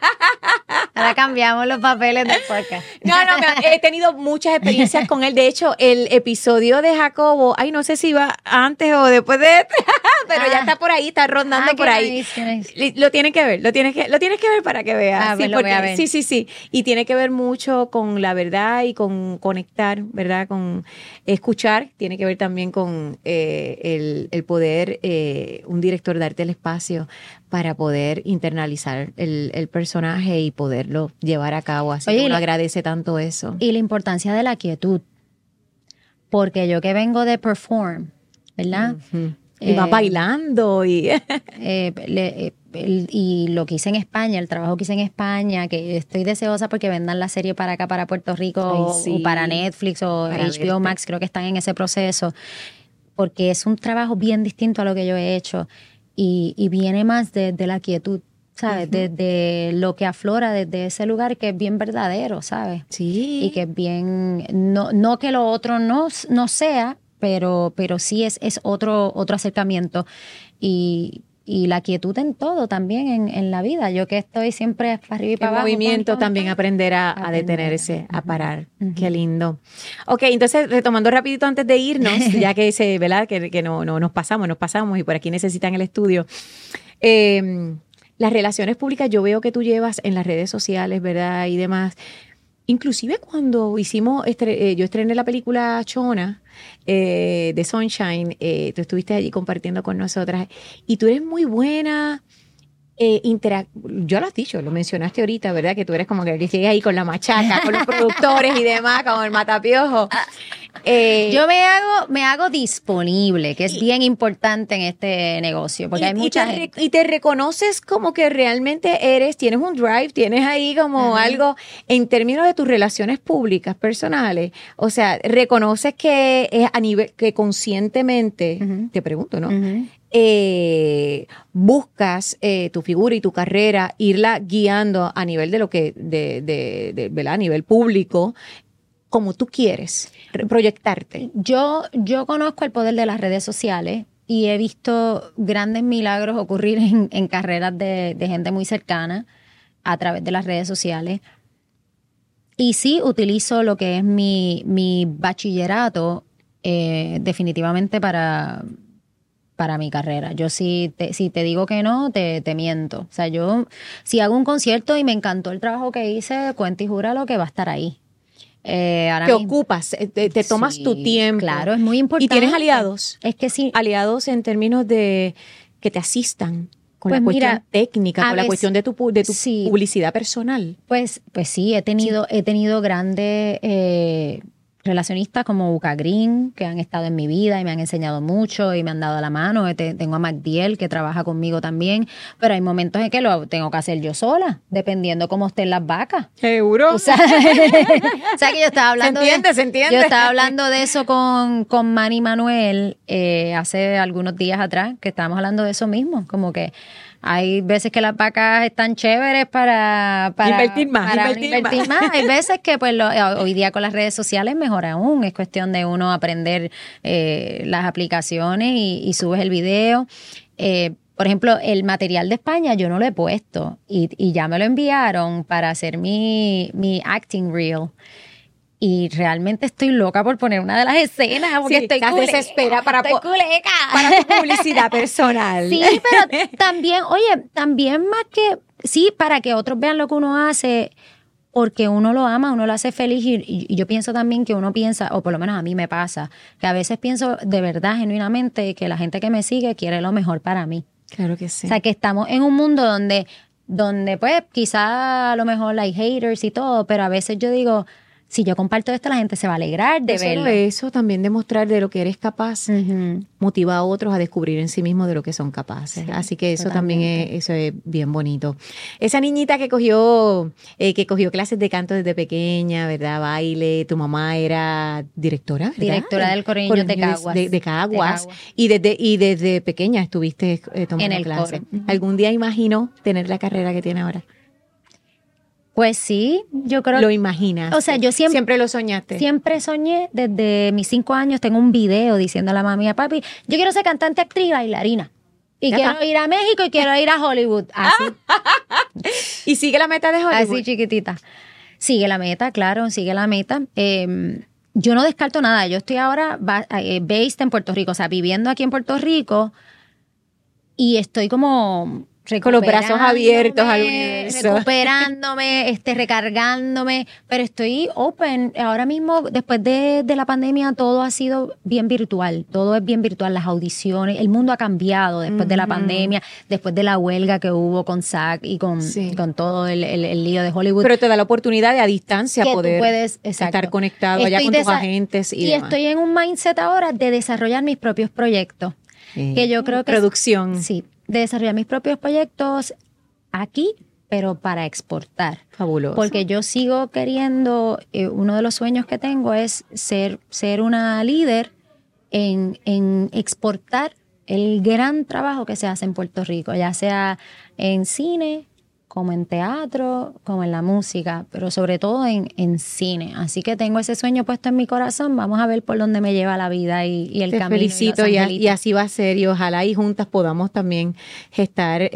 Ahora cambiamos los papeles del podcast. No, no, he tenido muchas experiencias con él. De hecho, el episodio de Jacobo, ay, no sé si va antes o después de este, pero ah. ya está por ahí, está rondando ah, por ahí. Nice, nice. Lo tienes que ver, lo tienes que, lo tienes que ver para que veas. Ah, sí, lo porque, voy a ver. sí, sí, sí. Y tiene que ver mucho con la verdad y con conectar, ¿verdad? Con escuchar. Tiene que ver también con eh, el, el poder, eh, un director darte el espacio para poder internalizar el, el personaje y poderlo llevar a cabo. Así Oye, que uno agradece tanto eso. Y la importancia de la quietud. Porque yo que vengo de perform, ¿verdad? Uh-huh. Y eh, vas bailando y... eh, le, eh, el, y lo que hice en España, el trabajo que hice en España, que estoy deseosa porque vendan la serie para acá, para Puerto Rico, Ay, sí. o para Netflix o para H B O verte. Max, creo que están en ese proceso. Porque es un trabajo bien distinto a lo que yo he hecho. Y, y viene más de, de la quietud, ¿sabes? Uh-huh. Desde de lo que aflora desde ese lugar que es bien verdadero, ¿sabes? Sí. Y que es bien, no, no que lo otro no, no sea, pero, pero sí es, es otro, otro acercamiento. Y, y la quietud en todo también en, en la vida. Yo que estoy siempre para arriba y para abajo. El movimiento también, aprender a, a detenerse, a parar. Uh-huh. Qué lindo. Ok, entonces retomando rapidito antes de irnos, ya que se, ¿verdad? Que, que no, no nos pasamos, nos pasamos y por aquí necesitan el estudio. Eh, las relaciones públicas yo veo que tú llevas en las redes sociales, ¿verdad? Y demás. Inclusive cuando hicimos, estre- eh, yo estrené la película Chona eh, de Sunshine, eh, tú estuviste allí compartiendo con nosotras y tú eres muy buena, eh, interac- yo lo has dicho, lo mencionaste ahorita, ¿verdad? Que tú eres como que sigues ahí con la machaca, con los productores y demás, con el matapiojo. Eh, yo me hago me hago disponible, que es y, bien importante en este negocio, porque y, hay mucha y te, gente. Y te reconoces como que realmente eres, tienes un drive, tienes ahí como uh-huh. algo en términos de tus relaciones públicas, personales. O sea, reconoces que es a nivel, que conscientemente, uh-huh. te pregunto, ¿no? Uh-huh. Eh, buscas eh, tu figura y tu carrera, irla guiando a nivel de lo que, de, de, de, ¿verdad? A nivel público, como tú quieres proyectarte. Yo, yo conozco el poder de las redes sociales y he visto grandes milagros ocurrir en, en carreras de, de gente muy cercana a través de las redes sociales. Y sí utilizo lo que es mi, mi bachillerato eh, definitivamente para, para mi carrera. Yo si te, si te digo que no, te, te miento. O sea, yo si hago un concierto y me encantó el trabajo que hice, cuenta y jura lo que va a estar ahí. Eh, ahora te mismo. ocupas, te, te tomas sí, tu tiempo. Claro, es muy importante. ¿Y tienes aliados? Es que sí. Aliados en términos de que te asistan con pues la cuestión mira, técnica, con veces, la cuestión de tu, de tu sí. publicidad personal. Pues, pues sí, he tenido, sí. he tenido grandes eh, relacionistas como Uca Green, que han estado en mi vida y me han enseñado mucho y me han dado la mano. Tengo a MacDiel, que trabaja conmigo también, pero hay momentos en que lo tengo que hacer yo sola, dependiendo cómo estén las vacas. ¿Seguro? O sea, o sea que yo estaba hablando se entiende, de, se entiende. Yo estaba hablando de eso con, con Manny Manuel eh, hace algunos días atrás, que estábamos hablando de eso mismo, como que Hay veces que las vacas están chéveres para, para invertir más, para invertir, invertir más. más. Hay veces que pues lo, hoy día con las redes sociales mejor aún, es cuestión de uno aprender eh, las aplicaciones y, y subes el video. Eh, por ejemplo, el material de España yo no lo he puesto y, y ya me lo enviaron para hacer mi, mi acting reel. Y realmente estoy loca por poner una de las escenas porque sí, estoy te culeca, desespera para, estoy culeca. para tu publicidad personal. Sí, pero también, oye, también más que, sí, para que otros vean lo que uno hace, porque uno lo ama, uno lo hace feliz y, y, y yo pienso también que uno piensa, o por lo menos a mí me pasa, que a veces pienso de verdad, genuinamente, que la gente que me sigue quiere lo mejor para mí. Claro que sí. O sea, que estamos en un mundo donde, donde pues quizá a lo mejor hay haters y todo, pero a veces yo digo, si yo comparto esto, la gente se va a alegrar de no verlo. solo eso, también demostrar de lo que eres capaz, uh-huh. motiva a otros a descubrir en sí mismos de lo que son capaces. Sí, Así que eso totalmente. también es, eso es bien bonito. Esa niñita que cogió, eh, que cogió clases de canto desde pequeña, ¿verdad? Baile, tu mamá era directora, ¿verdad? Directora del Correño de Caguas. De, de Caguas. Y desde, y desde pequeña estuviste eh, tomando en el clases. Uh-huh. ¿Algún día imaginó tener la carrera que tiene ahora? Pues sí, yo creo. Lo imaginas. O sea, yo siempre. Siempre lo soñaste. Siempre soñé desde mis cinco años. Tengo un video diciendo a la mami y a papi: yo quiero ser cantante, actriz y bailarina. Y ya quiero está. ir a México y quiero ir a Hollywood. Así. ¿Y sigue la meta de Hollywood? Así chiquitita. Sigue la meta, claro, sigue la meta. Eh, yo no descarto nada. Yo estoy ahora eh, based en Puerto Rico, o sea, viviendo aquí en Puerto Rico. Y estoy como. Con los brazos abiertos al universo. Recuperándome, este, recargándome, pero estoy open. Ahora mismo, después de, de la pandemia, todo ha sido bien virtual. Todo es bien virtual, las audiciones. El mundo ha cambiado después uh-huh. de la pandemia, después de la huelga que hubo con S A C y con, sí. con todo el, el, el lío de Hollywood. Pero te da la oportunidad de a distancia que poder puedes, estar conectado estoy allá con tus agentes. Y, y demás. estoy en un mindset ahora de desarrollar mis propios proyectos. Sí. Que yo creo que Producción. Es, sí. de desarrollar mis propios proyectos aquí, pero para exportar. Fabuloso. Porque yo sigo queriendo, eh, uno de los sueños que tengo es ser, ser una líder en, en exportar el gran trabajo que se hace en Puerto Rico, ya sea en cine, como en teatro, como en la música, pero sobre todo en, en cine. Así que tengo ese sueño puesto en mi corazón. Vamos a ver por dónde me lleva la vida y, y el Te camino. Te felicito y, y, y así va a ser. Y ojalá y juntas podamos también gestar. Eh,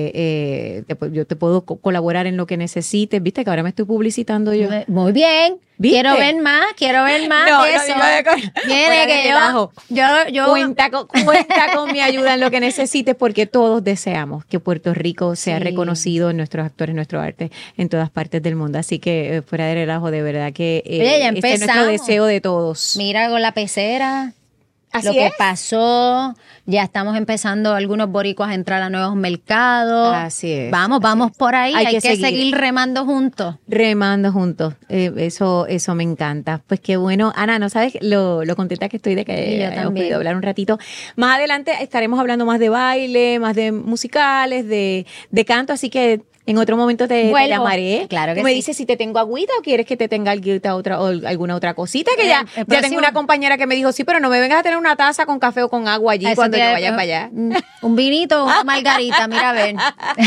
eh, te, yo te puedo co- colaborar en lo que necesites. Viste que ahora me estoy publicitando yo. Muy bien. ¿Viste? Quiero ver más, quiero ver más no, de eso. No, con, Viene que yo, yo, yo cuenta, con, cuenta con mi ayuda en lo que necesites, porque todos deseamos que Puerto Rico sea sí. reconocido en nuestros actores, nuestro arte en todas partes del mundo. Así que eh, fuera de relajo, de verdad que eh, Oye, ya este es nuestro deseo de todos. Mira con la pecera. Así lo que es. pasó, ya estamos empezando algunos boricuas a entrar a nuevos mercados. Así es. Vamos, así vamos es. por ahí, hay, hay que, que seguir. seguir remando juntos. Remando juntos, eh, eso eso me encanta. Pues qué bueno, Ana, no sabes lo, lo contenta que estoy de que hayamos podido hablar un ratito. Más adelante estaremos hablando más de baile, más de musicales, de, de canto, así que en otro momento te, te llamaré. Claro que Tú me sí. dices si te tengo agüita o quieres que te tenga alguita otra, o alguna otra cosita. Que ya, ya tengo una compañera que me dijo, sí, pero no me vengas a tener una taza con café o con agua allí Eso cuando yo vaya para allá. Un vinito o una margarita, mira a ver.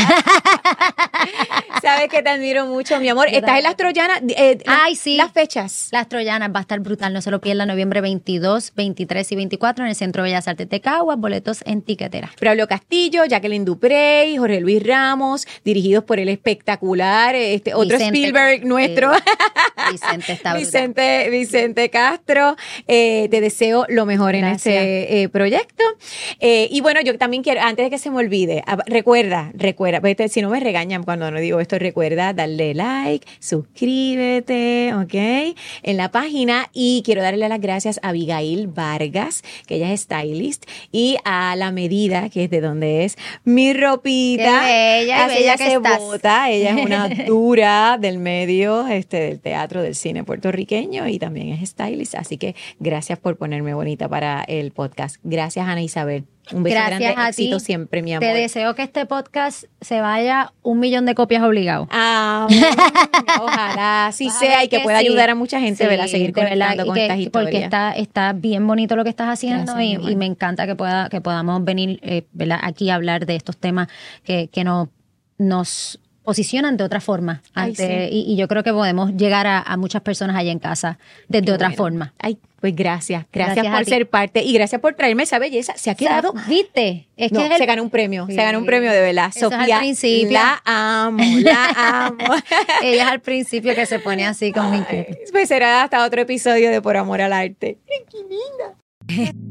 Sabes que te admiro mucho, mi amor. Yo Estás en las Troyanas. Eh, Ay, sí. Las fechas. Las Troyanas va a estar brutal. No se lo pierdan. Noviembre veintidós, veintitrés y veinticuatro en el Centro Bellas Artes de Caguas. Boletos en tiquetera. Braulio Castillo, Jacqueline Duprey, Jorge Luis Ramos, dirigidos por el espectacular, este otro Vicente, Spielberg nuestro. Eh, Vicente está brutal. Vicente, Vicente Castro. Eh, te deseo lo mejor Gracias. en este eh, proyecto. Eh, y bueno, yo también quiero, antes de que se me olvide, recuerda, recuerda, si no me regañan cuando no digo esto, recuerda darle like, suscríbete, ¿ok? En la página. Y quiero darle las gracias a Abigail Vargas, que ella es stylist, y a La Medida, que es de donde es mi ropita. Qué bella, Así bella ella que se estás. bota, ella es una dura del medio este, del teatro, dentro del cine puertorriqueño y también es stylist. Así que gracias por ponerme bonita para el podcast. Gracias, Ana Isabel. Un beso Gracias grande, a éxito ti. siempre, mi amor. Te deseo que este podcast se vaya un millón de copias obligado. Ah, ojalá así sea y que, que pueda sí. ayudar a mucha gente, sí, ¿verdad? A seguir conectando con que, estas historias. Porque está, está bien bonito lo que estás haciendo. Gracias, y, y me encanta que pueda que podamos venir eh, ¿verdad? Aquí a hablar de estos temas que, que nos, nos posicionan de otra forma. Ay, ante, sí. y, y yo creo que podemos llegar a, a muchas personas allá en casa desde Qué otra bueno. forma. Ay, pues gracias. Gracias, Gracias por ser parte y gracias por traerme esa belleza. Se ha quedado. ¿Viste? Es no, que es el... se ganó un premio. Sí. Se ganó un premio de verdad. Eso Sofía, es al principio. la amo, la amo. Ella es al principio que se pone así con mi... Pues será hasta otro episodio de Por Amor al Arte. ¡Qué linda!